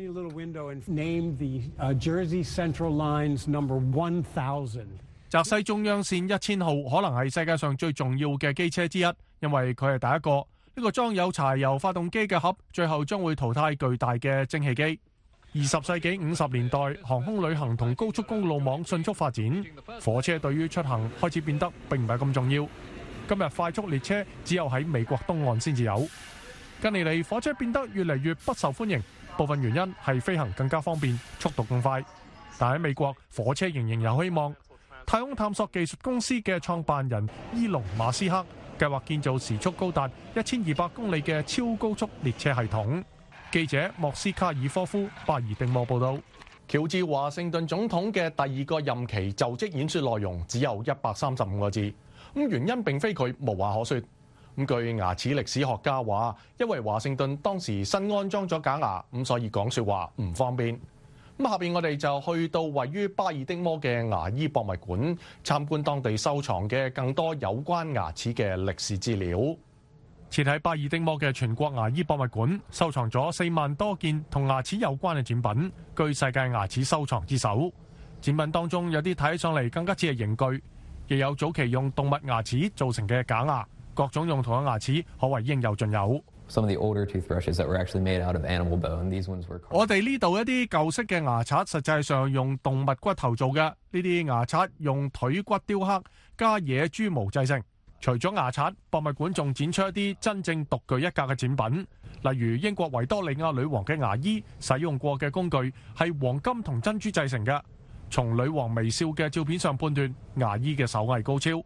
澤西中央線1000號可能係世界上最重要嘅機車之一，因為佢係第一個。呢個裝有柴油發動機嘅盒，最後將會淘汰巨大嘅蒸汽機。20世紀50年代，航空旅行同高速公路網迅速發展，火車對於出行開始變得並唔係咁重要。今日快速列車只有喺美國東岸先至有。近年嚟，火車變得越嚟越不受歡迎，部分原因係飛行更加方便，速度更快。但喺美國，火車仍然有希望。太空探索技術公司嘅創辦人伊隆馬斯克計劃建造時速高達1200公里嘅超高速列車系統。記者莫斯卡爾科夫巴爾的摩報道。喬治華盛頓總統嘅第2個任期就職演說內容只有135個字，原因並非佢無話可說。據牙齒歷史學家話，因為華盛頓當時新安裝咗假牙，所以講說話唔方便。下邊我哋就去到位於巴爾的摩嘅牙醫博物館，參觀當地收藏嘅更多有關牙齒嘅歷史資料。設喺巴爾的摩嘅全國牙醫博物館收藏咗4萬多件同牙齒有關嘅展品，居世界牙齒收藏之首。展品當中有啲睇上嚟更加似係刑具，亦有早期用動物牙齒造成嘅假牙，各種用途嘅牙齒可謂應有盡有。 Some of the older toothbrushes that were actually made out of animal bone. These ones were. 我哋呢度一啲舊式嘅牙刷，實際上用動物骨頭做嘅。呢啲牙刷用腿骨雕刻加野豬毛製成。除咗牙刷，博物館仲展出一啲真正獨具一格嘅展品，例如英國維多利亞女王嘅牙醫使用過嘅工具係黃金同珍珠製成嘅。從女王微笑嘅照片上判斷，牙醫嘅手藝高超。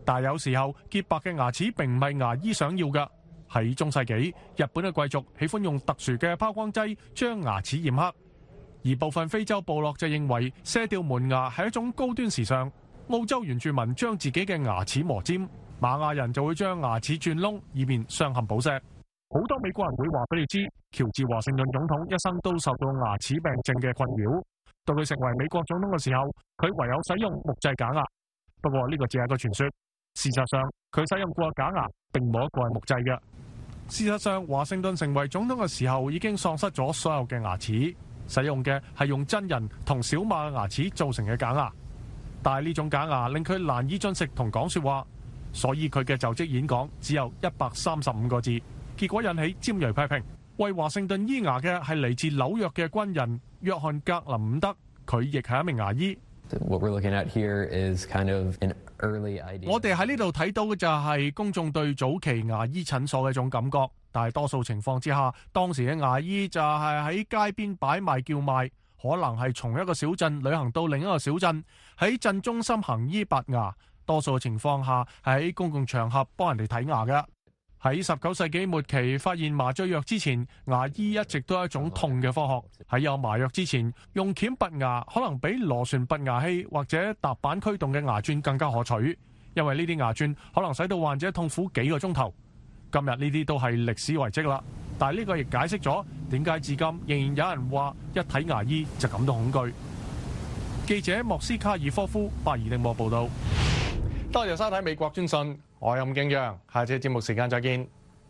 但有時候潔白嘅牙齒並唔係牙醫想要嘅。喺中世紀，日本嘅貴族喜歡用特殊嘅拋光劑將牙齒染黑，而部分非洲部落就認為卸掉門牙係一種高端時尚。澳洲原住民將自己嘅牙齒磨尖，瑪雅人就會將牙齒鑽窿，以便鑲嵌寶石。好多美國人會話俾你知，喬治華盛頓總統一生都受到牙齒病症嘅困擾。到佢成為美國總統嘅時候，佢唯有使用木製假牙。不過呢個只係個傳說，事實上佢使用過假牙並冇一個係木製嘅。事實上，華盛頓成為總統嘅時候已經喪失咗所有嘅牙齒，使用嘅係用真人同小馬嘅牙齒造成嘅假牙。但係呢種假牙令佢難以進食同講說話，所以佢嘅就職演講只有135個字，結果引起尖銳批評。為華盛頓醫牙嘅係嚟自紐約嘅軍人約翰格林伍德，佢亦係一名牙醫。 What we're looking at here is kind of an early idea. 我哋喺呢度睇到嘅就係公眾對早期牙醫診所嘅一種感覺，但係多數情況之下，當時嘅牙醫就係喺街邊擺賣叫賣，可能係從一個小鎮旅行到另一個小鎮，喺鎮中心行醫拔牙。多數情況下係喺公共場合幫人哋睇牙嘅。喺19世紀末期發現麻醉藥之前，牙醫一直都係一種痛嘅科學。喺有麻藥之前，用鉗拔牙可能比螺旋拔牙器或者踏板驅動嘅牙鑽更加可取，因為呢啲牙鑽可能使到患者痛苦幾個鐘頭。今日呢啲都係歷史遺跡啦，但係呢個亦解釋咗點解至今仍然有人話一睇牙醫就感到恐懼。記者莫斯卡爾科夫巴爾的摩報道。多謝收睇美國專訊，我係伍敬陽，下次節目時間再見。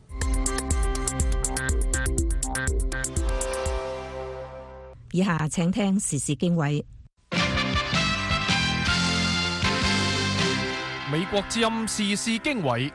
以下請聽時事經緯。 美國之音時事經緯。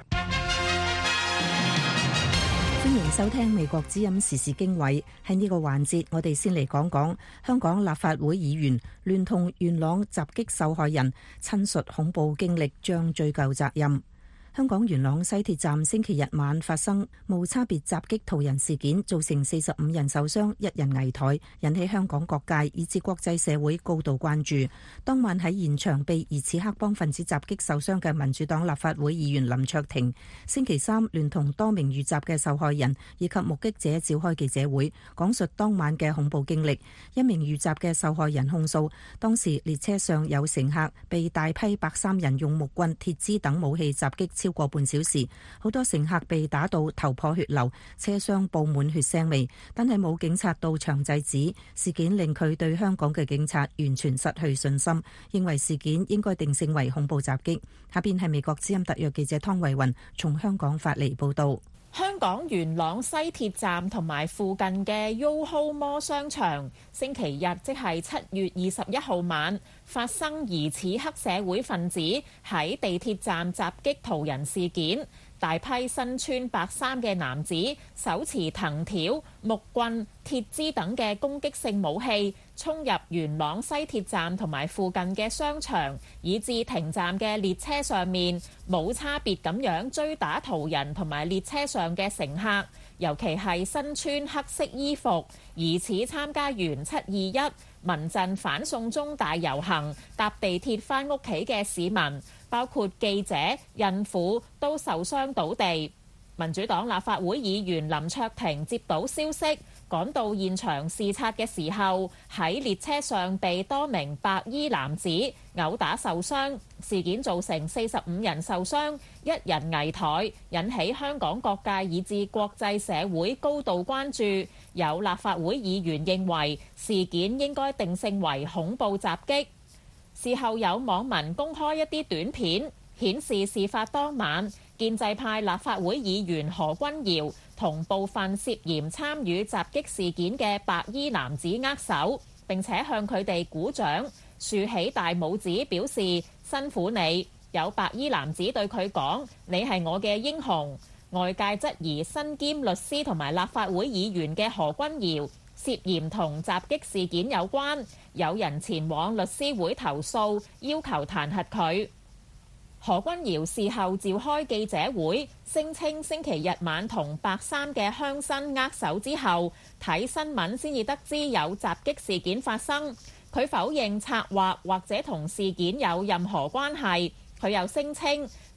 歡迎收聽美國之音時事經緯。喺呢個環節，我哋先嚟講講香港立法會議員聯同元朗襲擊受害人親述恐怖經歷，將追究責任。香港元朗西鐵站星期日晚發生無差別襲擊途人事件，造成45人受傷，1人危殆，引起香港各界以至國際社會高度關注。當晚喺現場被疑似黑幫分子襲擊受傷嘅民主黨立法會議員林卓廷，星期三聯同多名遇襲嘅受害人以及目擊者召開記者會，講述當晚嘅恐怖經歷。一名遇襲嘅受害人控訴，當時列車上有乘客被大批白衫人用木棍、鐵枝等武器襲擊超過半小時，好多乘客被打到頭破血流，車廂布滿血腥味，但係冇警察到場制止。事件令佢對香港嘅警察完全失去信心，認為事件應該定性為恐怖襲擊。下邊係美國之音特約記者湯慧雲從香港發嚟報道。 香港元朗西鐵站同埋附近嘅 YOHO Mall 商場，星期日即係7月21號晚發生疑似黑社會分子喺地鐵站襲擊途人事件。大批身穿白衫嘅男子手持藤條、木棍、鐵枝等嘅攻擊性武器，衝入元朗西鐵站同埋附近嘅商場，以至停站嘅列車上面，冇差別咁樣追打途人同埋列車上嘅乘客，尤其係身穿黑色衣服、疑似參加完721民陣反送中大遊行、搭地鐵返屋企嘅市民，包括記者、孕婦都受傷倒地。民主黨立法會議員林卓廷接到消息，趕到現場視察嘅時候，喺列車上被多名白衣男子毆打受傷，事件造成45人受傷，1人危殆，引起香港各界以至國際社會高度關注。有立法會議員認為事件應該定性為恐怖襲擊。事後有網民公開一啲短片，顯示事發當晚，建制派立法會議員何君堯同部分涉嫌參與襲擊事件嘅白衣男子握手，並且向佢哋鼓掌，豎起大拇指表示辛苦你。有白衣男子對佢講：你係我嘅英雄。外界質疑身兼律師同埋立法會議員嘅何君堯涉嫌同襲擊事件有關，有人前往律師會投訴，要求彈劾佢。何君堯事後召開記者會，聲稱星期日晚同白衫嘅鄉紳握手之後，睇新聞先至得知有襲擊事件發生。佢否認策劃或者同事件有任何關係。佢又聲稱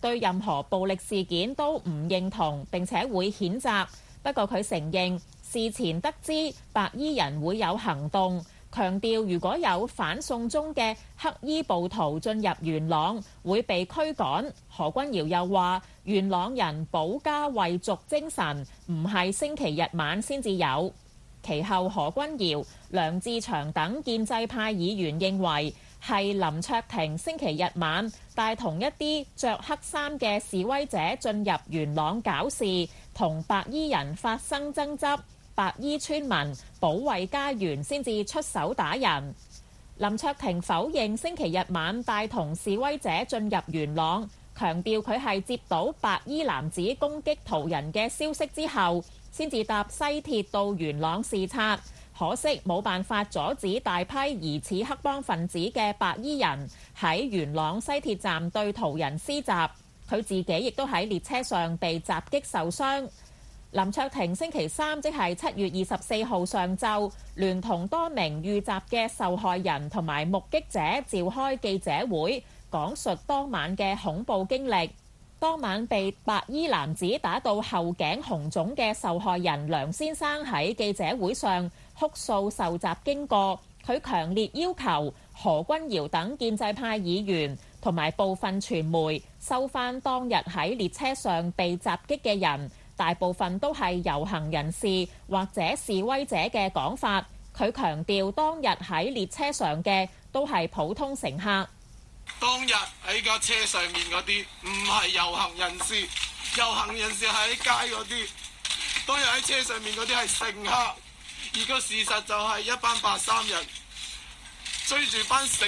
對任何暴力事件都唔認同並且會譴責。不過佢承認事前得知白衣人會有行動，強調如果有反送中嘅黑衣暴徒進入元朗會被驅趕。何君堯又話元朗人保家衛族精神唔係星期日晚先至有。其後何君堯、梁志祥等建制派議員認為係林卓廷星期日晚帶同一啲着黑衫嘅示威者進入元朗搞事，同白衣人發生爭執，白衣村民保衛家園先至出手打人。林卓廷否認星期日晚帶同示威者進入元朗，強調佢係接到白衣男子攻擊途人嘅消息之後先至搭西鐵到元朗視察，可惜冇辦法阻止大批疑似黑幫分子嘅白衣人喺元朗西鐵站對途人施襲，佢自己亦都喺列車上被襲擊受傷。林卓廷星期三即係7月24號上晝，聯同多名遇襲嘅受害人同埋目擊者召開記者會，講述當晚嘅恐怖經歷。當晚被白衣男子打到後頸紅腫嘅受害人梁先生喺記者會上哭訴受襲經過，佢強烈要求何君堯等建制派議員同埋部分傳媒收返當日喺列車上被襲擊嘅人，大部分都係遊行人士或者示威者嘅講法。佢強調當日喺列車上嘅都係普通乘客。 當日喺架車上面嗰啲唔係遊行人士，遊行人士係喺街嗰啲。當日喺車上面嗰啲係乘客，而個事實就係一班83人追住班乘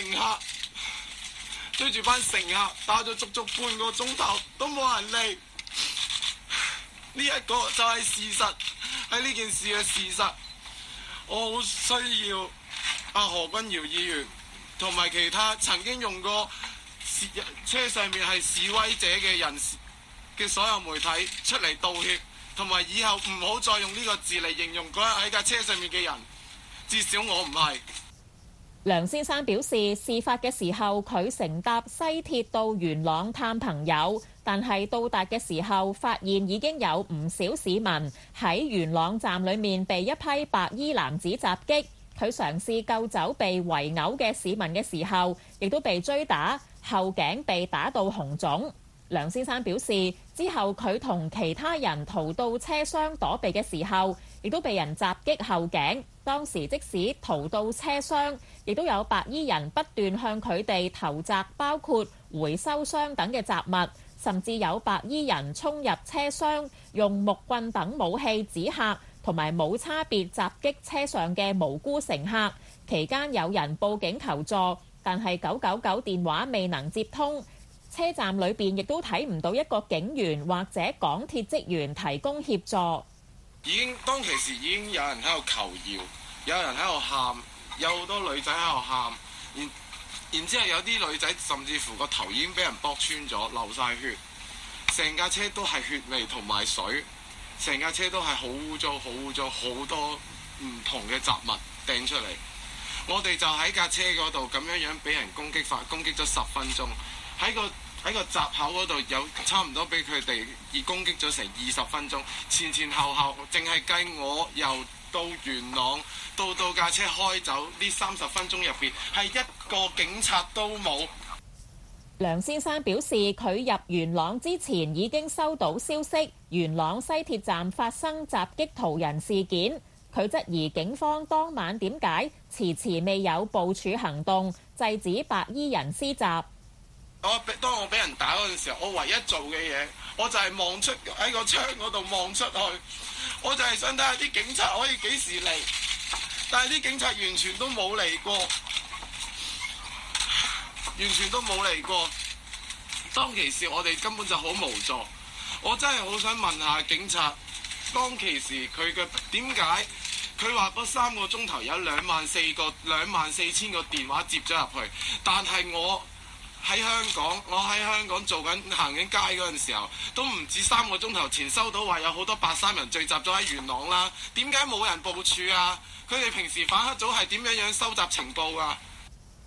客打咗足足半個鐘頭都冇人嚟。呢一個就係事實，喺呢件事嘅事實。我好需要何君堯議員同埋其他曾經用過車上面係示威者嘅人士嘅所有媒體出嚟道歉，同埋以後唔好再用呢個字嚟形容嗰日喺架車上面嘅人，至少我唔係。 梁先生表示，事發嘅時候佢乘搭西鐵到元朗探朋友，但係到達嘅時候發現已經有唔少市民喺元朗站裏面被一批白衣男子襲擊。佢嘗試救走被圍毆嘅市民嘅時候，亦都被追打，後頸被打到紅腫。梁先生表示，之後佢同其他人逃到車廂躲避嘅時候，亦都被人襲擊後頸。當時即使逃到車廂，亦都有白衣人不斷向佢哋投擲包括回收箱等嘅雜物，甚至有白衣人衝入車廂，用木棍等武器指嚇，同埋冇差別襲擊車上嘅無辜乘客。期間有人報警求助，但係999電話未能接通。車站裏邊亦都睇唔到一個警員或者港鐵職員提供協助。 當其時已經有人喺度求饒，有人喺度喊，有好多女仔喺度喊，然之後有啲女仔甚至乎個頭已經俾人剝穿咗，流晒血，成架車都係血味同埋水，成架車都係好污糟，好污糟，好多唔同嘅雜物掟出嚟。我哋就喺架車嗰度咁樣俾人攻擊咗10分鐘，喺個閘口嗰度有差唔多俾佢哋而攻擊咗成20分鐘，前後淨係計我由到元朗到架車開走呢30分鐘入邊，係一個警察都冇。 梁先生表示，佢入元朗之前已經收到消息，元朗西鐵站發生襲擊途人事件。佢質疑警方當晚點解遲未有部署行動制止白衣人施襲。 當我俾人打嗰陣時候，我唯一做嘅嘢，我就係望出喺個窗嗰度望出去，我就係想睇下啲警察可以幾時嚟，但係啲警察完全都冇嚟過，完全都冇嚟過。當其時我哋根本就好無助，我真係好想問下警察，當其時佢嘅點解佢話嗰3個鐘頭有24000個電話接咗入去，但係我喺香港做緊行緊街嗰陣時候，都唔止3個鐘頭前收到話有好多83人聚集咗喺元朗啦。點解冇人部署啊？佢哋平時反黑組係點樣收集情報啊？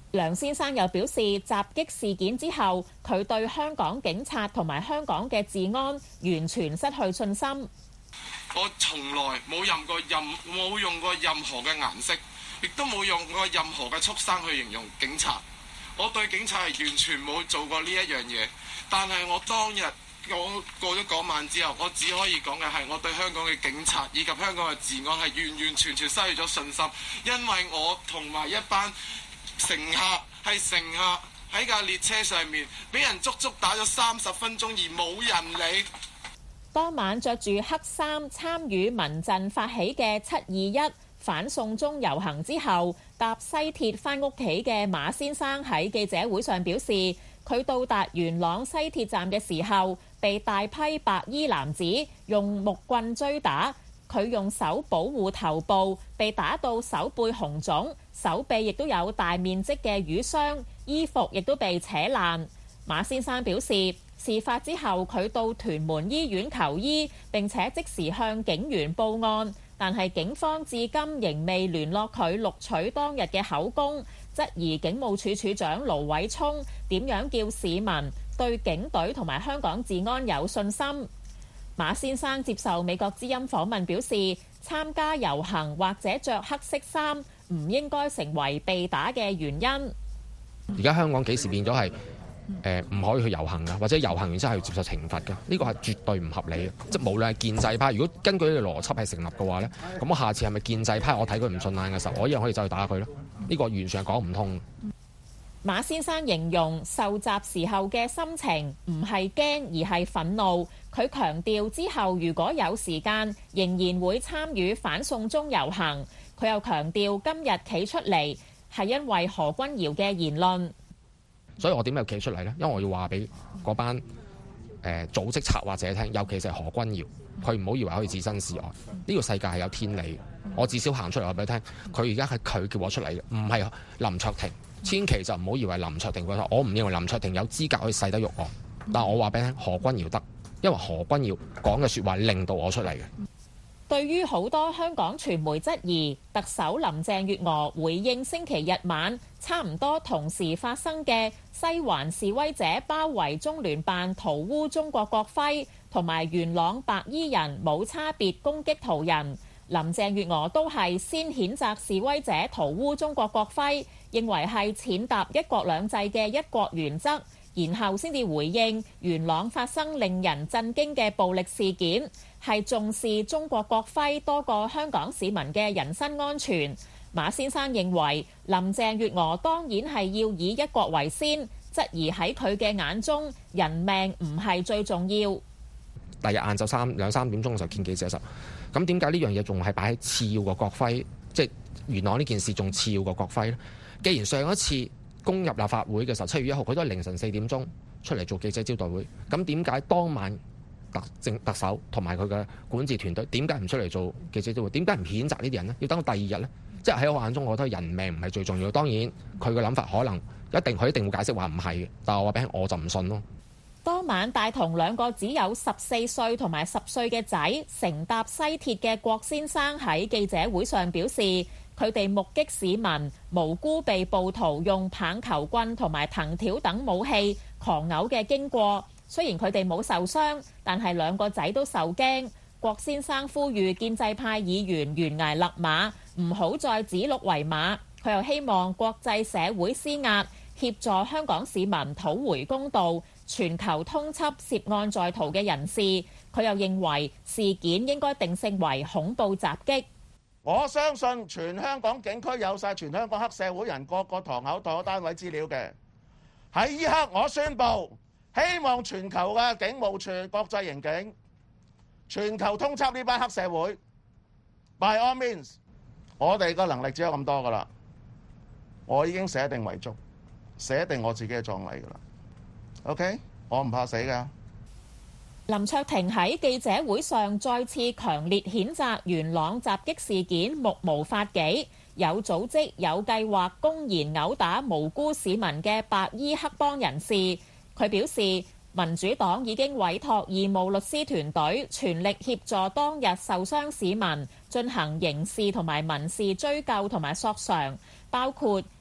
梁先生又表示，襲擊事件之後，佢對香港警察同埋香港嘅治安完全失去信心。 我從來冇用過任何嘅顏色，亦都冇用過任何嘅畜生去形容警察。我對警察係完全冇做過呢一樣嘢。但係我當日我過咗嗰晚之後，我只可以講嘅係我對香港嘅警察以及香港嘅治安係完完全全失去咗信心，因為我同埋一班乘客喺架列車上面，俾人足足打咗30分鐘而冇人理。 當晚着住黑衫參與民陣發起嘅721反送中遊行之後，搭西鐵返屋企嘅馬先生喺記者會上表示，佢到達元朗西鐵站嘅時候，被大批白衣男子用木棍追打，佢用手保護頭部，被打到手背紅腫，手臂亦都有大面積嘅瘀傷，衣服亦都被扯爛。馬先生表示，事發之後佢到屯門醫院求醫，並且即時向警員報案，但係警方至今仍未聯絡佢錄取當日嘅口供，質疑警務處處長盧偉聰點樣叫市民對警隊同埋香港治安有信心。馬先生接受美國之音訪問表示，參加遊行或者着黑色衫唔應該成為被打嘅原因。 而家香港幾時變咗係唔可以去遊行㗎，或者遊行完之後係要接受懲罰㗎？呢個係絕對唔合理嘅。即係無論係建制派，如果根據呢個邏輯係成立嘅話呢，咁我下次係咪建制派我睇佢唔順眼嘅時候，我一樣可以走去打佢咯？呢個完全係講唔通。 馬先生形容受襲時候嘅心情唔係驚而係憤怒。佢強調之後如果有時間，仍然會參與反送中遊行。佢又強調今日企出嚟係因為何君堯嘅言論。 所以我點解要企出嚟呢？因為我要話俾嗰班組織策劃者聽，尤其是係何君堯，佢唔好以為可以置身事外。呢個世界係有天理。我至少行出嚟話俾佢聽，佢而家係佢叫我出嚟嘅，唔係林卓廷。千祈就唔好以為林卓廷嗰，我唔認為林卓廷有資格可以使得喐我。但我話俾你聽，何君堯得，因為何君堯講嘅説話令到我出嚟嘅。 對於好多香港傳媒質疑特首林鄭月娥回應星期日晚差唔多同時發生嘅西環示威者包圍中聯辦塗污中國國徽，同埋元朗白衣人冇差別攻擊途人，林鄭月娥都係先譴責示威者塗污中國國徽，認為係踐踏一國兩制嘅一國原則，然後先至回應元朗發生令人震驚嘅暴力事件，係重視中國國徽多過香港市民嘅人身安全。馬先生認為林鄭月娥當然係要以一國為先，質疑喺佢嘅眼中人命唔係最重要。 第日晏晝2、3點鐘就見記者實，咁點解呢樣嘢仲係擺喺次要個國徽？即係元朗呢件事仲次要個國徽呢？既然上一次攻入立法會嘅時候7月1號佢都係凌晨4點鐘出嚟做記者招待會，咁點解當晚特首同埋佢嘅管治團隊點解唔出嚟做記者招待會？點解唔譴責呢啲人呢？要等到第二日呢？即係喺我眼中，我覺得人命唔係最重要。當然佢嘅諗法可能佢一定會解釋話唔係嘅，但係我話俾我就唔信咯。 當晚帶同2個只有14歲同埋10歲嘅仔乘搭西鐵嘅郭先生喺記者會上表示，佢哋目擊市民無辜被暴徒用棒球棍同埋藤條等武器狂毆嘅經過。雖然佢哋冇受傷，但係2個仔都受驚。郭先生呼籲建制派議員懸崖勒馬，唔好再指鹿為馬。佢又希望國際社會施壓，協助香港市民討回公道，全球通緝涉案在逃嘅人士。佢又認為事件應該定性為恐怖襲擊。 我相信全香港警區有晒全香港黑社會人個堂口檔單位資料嘅。喺呢刻我宣布，希望全球嘅警務處、國際刑警全球通緝呢班黑社會。By all means，我哋個能力只有咁多噶啦。我已經寫定遺囑，寫定我自己嘅葬禮噶啦。OK， 我唔怕死噶。 林卓廷喺記者會上再次強烈譴責元朗襲擊事件目無法紀，有組織有計劃公然毆打無辜市民嘅白衣黑幫人士。佢表示，民主黨已經委託義務律師團隊全力協助當日受傷市民進行刑事同埋民事追究同埋索償，包括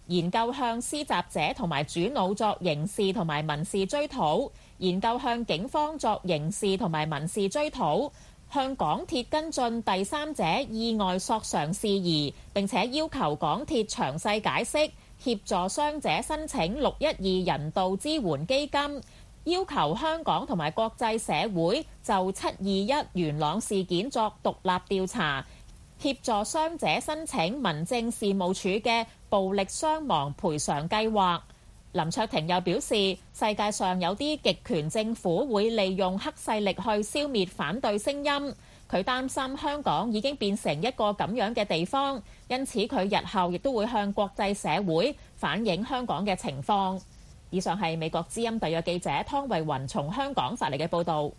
研究向施襲者同埋主腦作刑事同埋民事追討，研究向警方作刑事同埋民事追討，向港鐵跟進第三者意外索償事宜，並且要求港鐵詳細解釋，協助傷者申請612人道支援基金，要求香港同埋國際社會就721元朗事件作獨立調查，協助傷者申請民政事務處嘅暴力傷亡賠償計劃。林卓廷又表示，世界上有啲極權政府會利用黑勢力去消滅反對聲音。佢擔心香港已經變成一個咁樣嘅地方，因此佢日後亦都會向國際社會反映香港嘅情況。以上係美國之音特約記者湯慧雲從香港發嚟嘅報導。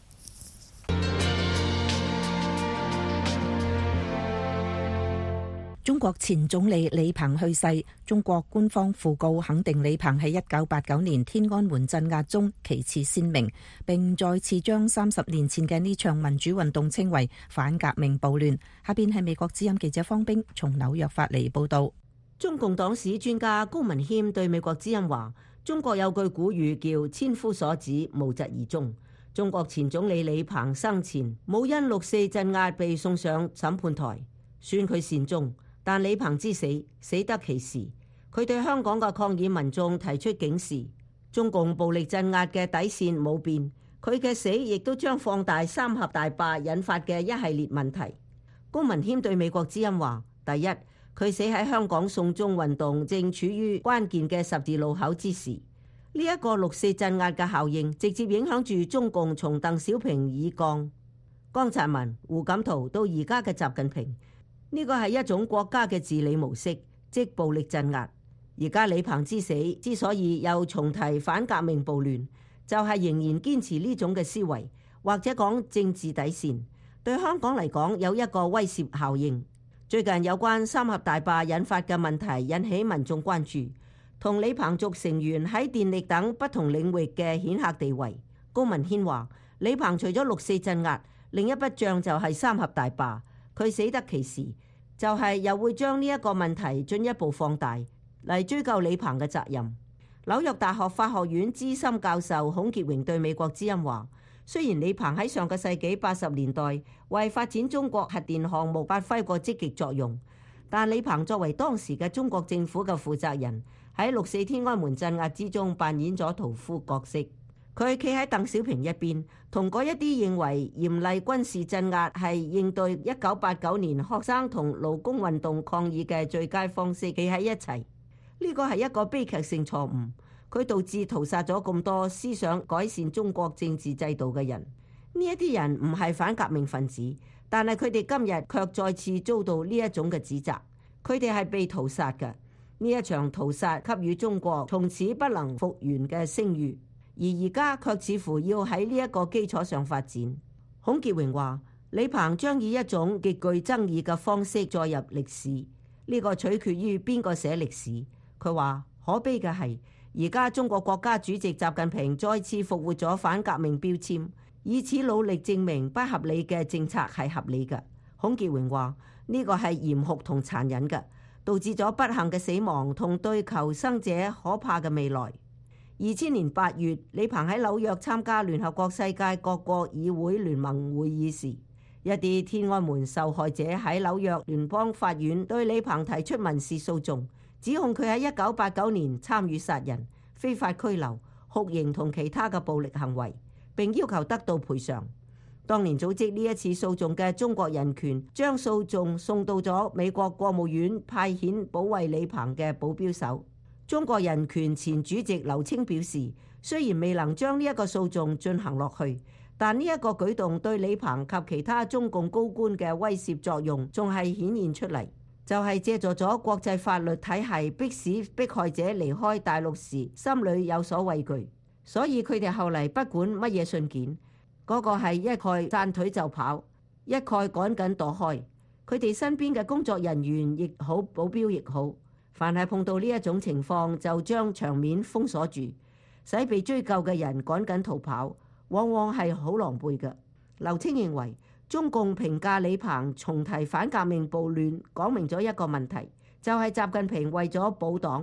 中國前總理李鵬去世，中國官方訃告肯定李鵬喺1989年天安門鎮壓中旗幟鮮明，並再次將30年前嘅呢場民主運動稱為反革命暴亂。下邊係美國之音記者方冰從紐約發嚟報道。 中共黨史專家高文謙對美國之音話：中國有句古語叫千夫所指，無疾而終。中國前總理李鵬生前冇因6·4鎮壓被送上審判台，算佢善終。但李鵬之死，死得其時，佢對香港嘅抗議民眾提出警示。中共暴力鎮壓嘅底線冇變，佢嘅死亦都將放大三峽大壩引發嘅一系列問題。高文謙對美國之音話：第一，佢死喺香港送中運動正處於關鍵嘅十字路口之時，呢一個6·4鎮壓嘅效應直接影響住中共從鄧小平以降、江澤民、胡錦濤到而家嘅習近平。呢個係一種國家嘅治理模式，即暴力鎮壓。而家李鵬之死之所以又重提反革命暴亂，就係仍然堅持呢種嘅思維，或者講政治底線，對香港嚟講有一個威懾效應。最近有關三峽大壩引發嘅問題引起民眾關注，同李鵬族成員喺電力等不同領域嘅顯赫地位。高文謙話：李鵬除咗6·4鎮壓，另一筆帳就係三峽大壩。佢死得其時，就係又會將呢一個問題進一步放大嚟追究李鵬嘅責任。紐約大學法學院資深教授孔傑榮對美國之音話：雖然李鵬喺上個世紀80年代為發展中國核電項目發揮過積極作用，但李鵬作為當時嘅中國政府嘅負責人，喺6·4天安門鎮壓之中扮演咗屠夫角色。佢企喺鄧小平一邊，同嗰一啲認為嚴厲軍事鎮壓係應對1989年學生同勞工運動抗議嘅最佳方式企喺一齊。呢個係一個悲劇性錯誤，佢導致屠殺咗咁多思想改善中國政治制度嘅人。呢一啲人唔係反革命分子，但係佢哋今日卻再次遭到呢一種嘅指責。佢哋係被屠殺嘅。呢一場屠殺給予中國從此不能復原嘅聲譽。而家卻似乎要喺呢一個基礎上發展。孔傑榮話：李鵬將以一種極具爭議嘅方式載入歷史，呢個取決於邊個寫歷史。佢話可悲嘅係，而家中國國家主席習近平再次復活咗反革命標籤，以此努力證明不合理嘅政策係合理嘅。孔傑榮話：呢個係嚴酷同殘忍嘅，導致咗不幸嘅死亡同對求生者可怕嘅未來。2000年8月，李鵬喺紐約參加聯合國世界各國議會聯盟會議時，一啲天安門受害者喺紐約聯邦法院對李鵬提出民事訴訟，指控佢喺1989年參與殺人、非法拘留、酷刑同其他嘅暴力行為，並要求得到賠償。當年組織呢一次訴訟嘅中國人權將訴訟送到咗美國國務院派遣保衛李鵬嘅保鏢手。中國人權前主席劉青表示，雖然未能將呢一個訴訟進行落去，但呢一個舉動對李鵬及其他中共高官嘅威懾作用仲係顯現出嚟，就係借助咗國際法律體系迫使迫害者離開大陸時心裏有所畏懼，所以佢哋後嚟不管乜嘢信件，嗰個係一概讚腿就跑，一概趕緊躲開。佢哋身邊嘅工作人員亦好，保鏢亦好，凡係碰到呢一種情況，就將場面封鎖住，使被追究嘅人趕緊逃跑，往往係好狼狽嘅。劉青認為，中共評價李鵬重提反革命暴亂，講明咗一個問題，就係習近平為咗保黨，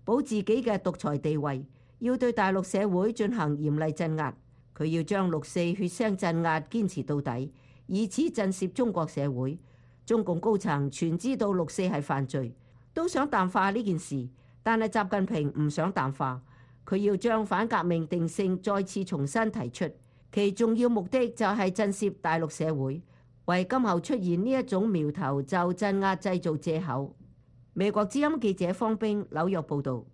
保自己嘅獨裁地位，要對大陸社會進行嚴厲鎮壓。佢要將六四血腥鎮壓堅持到底，以此震懾中國社會。中共高層全知道六四係犯罪，都想淡化呢件事，但係習近平唔想淡化，佢要將反革命定性再次重新提出，其重要目的就係震懾大陸社會，為今後出現呢一種苗頭就鎮壓製造藉口。美國之音記者方冰紐約報導。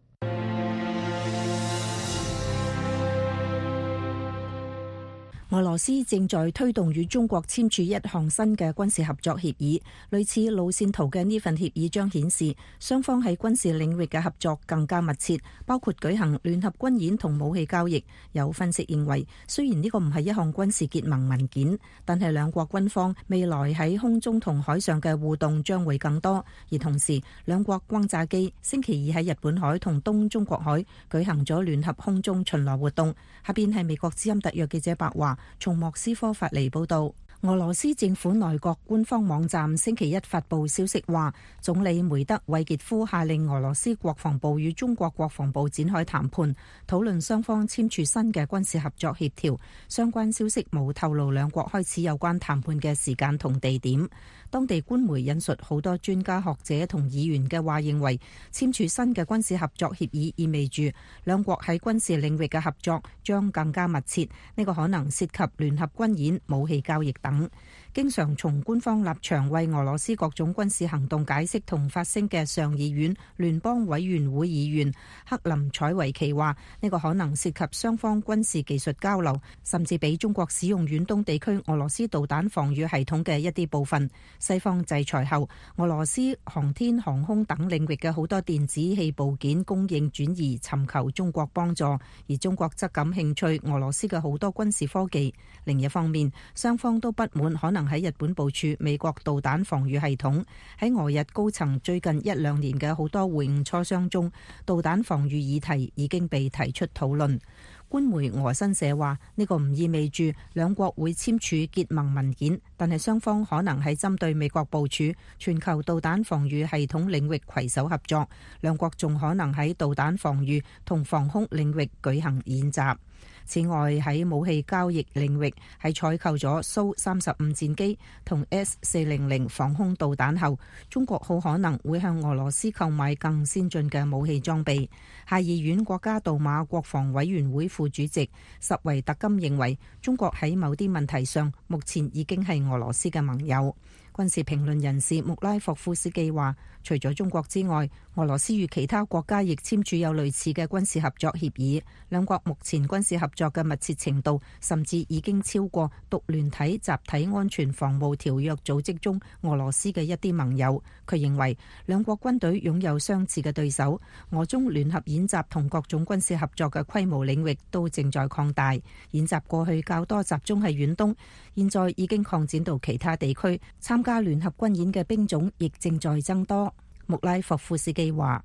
俄羅斯正在推動與中國簽署一項新嘅軍事合作協議，類似路線圖嘅呢份協議將顯示雙方喺軍事領域嘅合作更加密切，包括舉行聯合軍演同武器交易。有分析認為，雖然呢個唔係一項軍事結盟文件，但係兩國軍方未來喺空中同海上嘅互動將會更多。而同時，兩國轟炸機星期二喺日本海同東中國海舉行咗聯合空中巡邏活動。下邊係美國之音特約記者白華從莫斯科發嚟報道。俄羅斯政府內閣官方網站星期一發布消息話，總理梅德韋傑夫下令俄羅斯國防部與中國國防部展開談判，討論雙方簽署新嘅軍事合作協調。相關消息冇透露兩國開始有關談判嘅時間同地點。當地官媒引述好多專家學者同議員嘅話，認為簽署新嘅軍事合作協議意味住兩國喺軍事領域嘅合作將更加密切，呢個可能涉及聯合軍演、武器交易等。經常從官方立場為俄羅斯各種軍事行動解釋同發聲嘅上議院聯邦委員會議員克林采維奇話，呢個可能涉及雙方軍事技術交流，甚至俾中國使用遠東地區俄羅斯導彈防禦系統嘅一啲部分。西方制裁後，俄羅斯航天航空等領域嘅好多電子器部件供應轉移，尋求中國幫助，而中國則感興趣俄羅斯嘅好多軍事科技。另一方面，雙方都不滿可能喺日本部署美國導彈防禦系統。喺俄日高層最近一兩年嘅好多會晤磋商中，導彈防禦議題已經被提出討論。官媒俄新社話，呢個唔意味住兩國會簽署結盟文件，但係雙方可能喺針對美國部署全球導彈防禦系統領域攜手合作，兩國仲可能喺導彈防禦同防空領域舉行演習。此外，喺武器交易領域，喺採購咗蘇35戰機同 S400防空導彈後，中國好可能會向俄羅斯購買更先進嘅武器裝備。下議院國家杜馬國防委員會副主席什維特金認為，中國喺某啲問題上目前已經係俄羅斯嘅盟友。軍事評論人士穆拉霍夫斯基話，除咗中國之外，俄羅斯與其他國家亦簽署有類似嘅軍事合作協議。兩國目前軍事合作嘅密切程度，甚至已經超過獨聯體集體安全防務條約組織中俄羅斯嘅一啲盟友。佢認為兩國軍隊擁有相似嘅對手，俄中聯合演習同各種軍事合作嘅規模領域都正在擴大。演習過去較多集中係遠東，現在已經擴展到其他地區，參加聯合軍演嘅兵種亦正在增多。穆拉霍夫斯基話，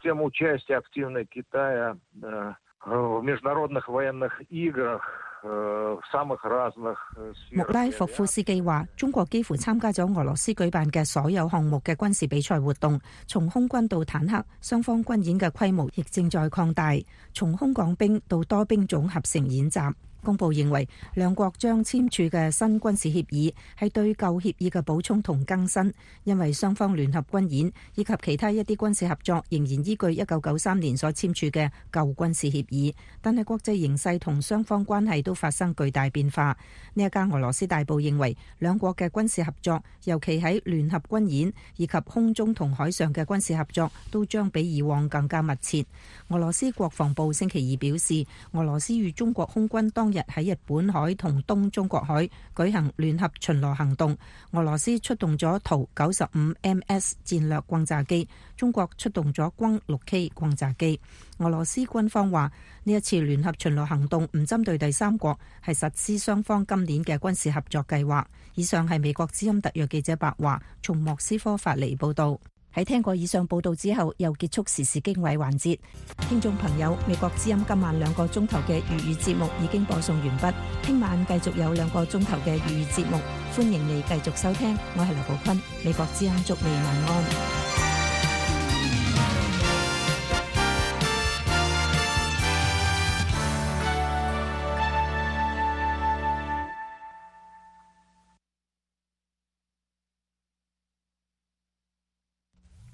穆拉霍夫斯基話，中國幾乎參加咗俄羅斯舉辦嘅所有項目嘅軍事比賽活動，從空軍到坦克，雙方軍演嘅規模亦正在擴大，從空降兵到多兵種合成演習。公報認為，兩國將簽署嘅新軍事協議係對舊協議嘅補充同更新，因為雙方聯合軍演以及其他一啲軍事合作仍然依據1993年所簽署嘅舊軍事協議，但係國際形勢同雙方關係都發生巨大變化。呢一家俄羅斯大報認為，兩國嘅軍事合作，尤其喺聯合軍演以及空中同海上嘅軍事合作，都將比以往更加密切。俄羅斯國防部星期二表示，俄羅斯與中國空軍當日喺日本海同東中國海舉行聯合巡邏行動，俄羅斯出動咗圖95 MS 戰略轟炸機，中國出動咗轟6K 轟炸機。俄羅斯軍方話，呢一次聯合巡邏行動唔針對第三國，係實施雙方今年嘅軍事合作計劃。以上係美國之音特約記者白華從莫斯科發嚟報道。喺聽過以上報道之後，又結束時事經緯環節。聽眾朋友，美國之音今晚2個鐘頭嘅粵語節目已經播送完畢，聽晚繼續有2個鐘頭嘅粵語節目，歡迎你繼續收聽。我係劉寶坤，美國之音祝你晚安。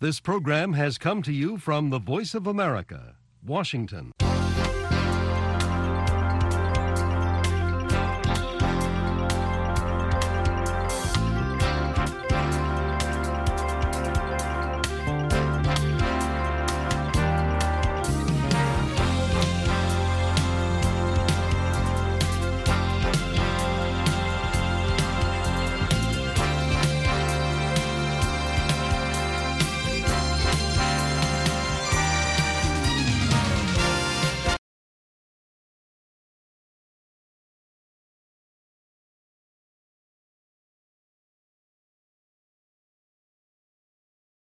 This program has come to you from the Voice of America, Washington.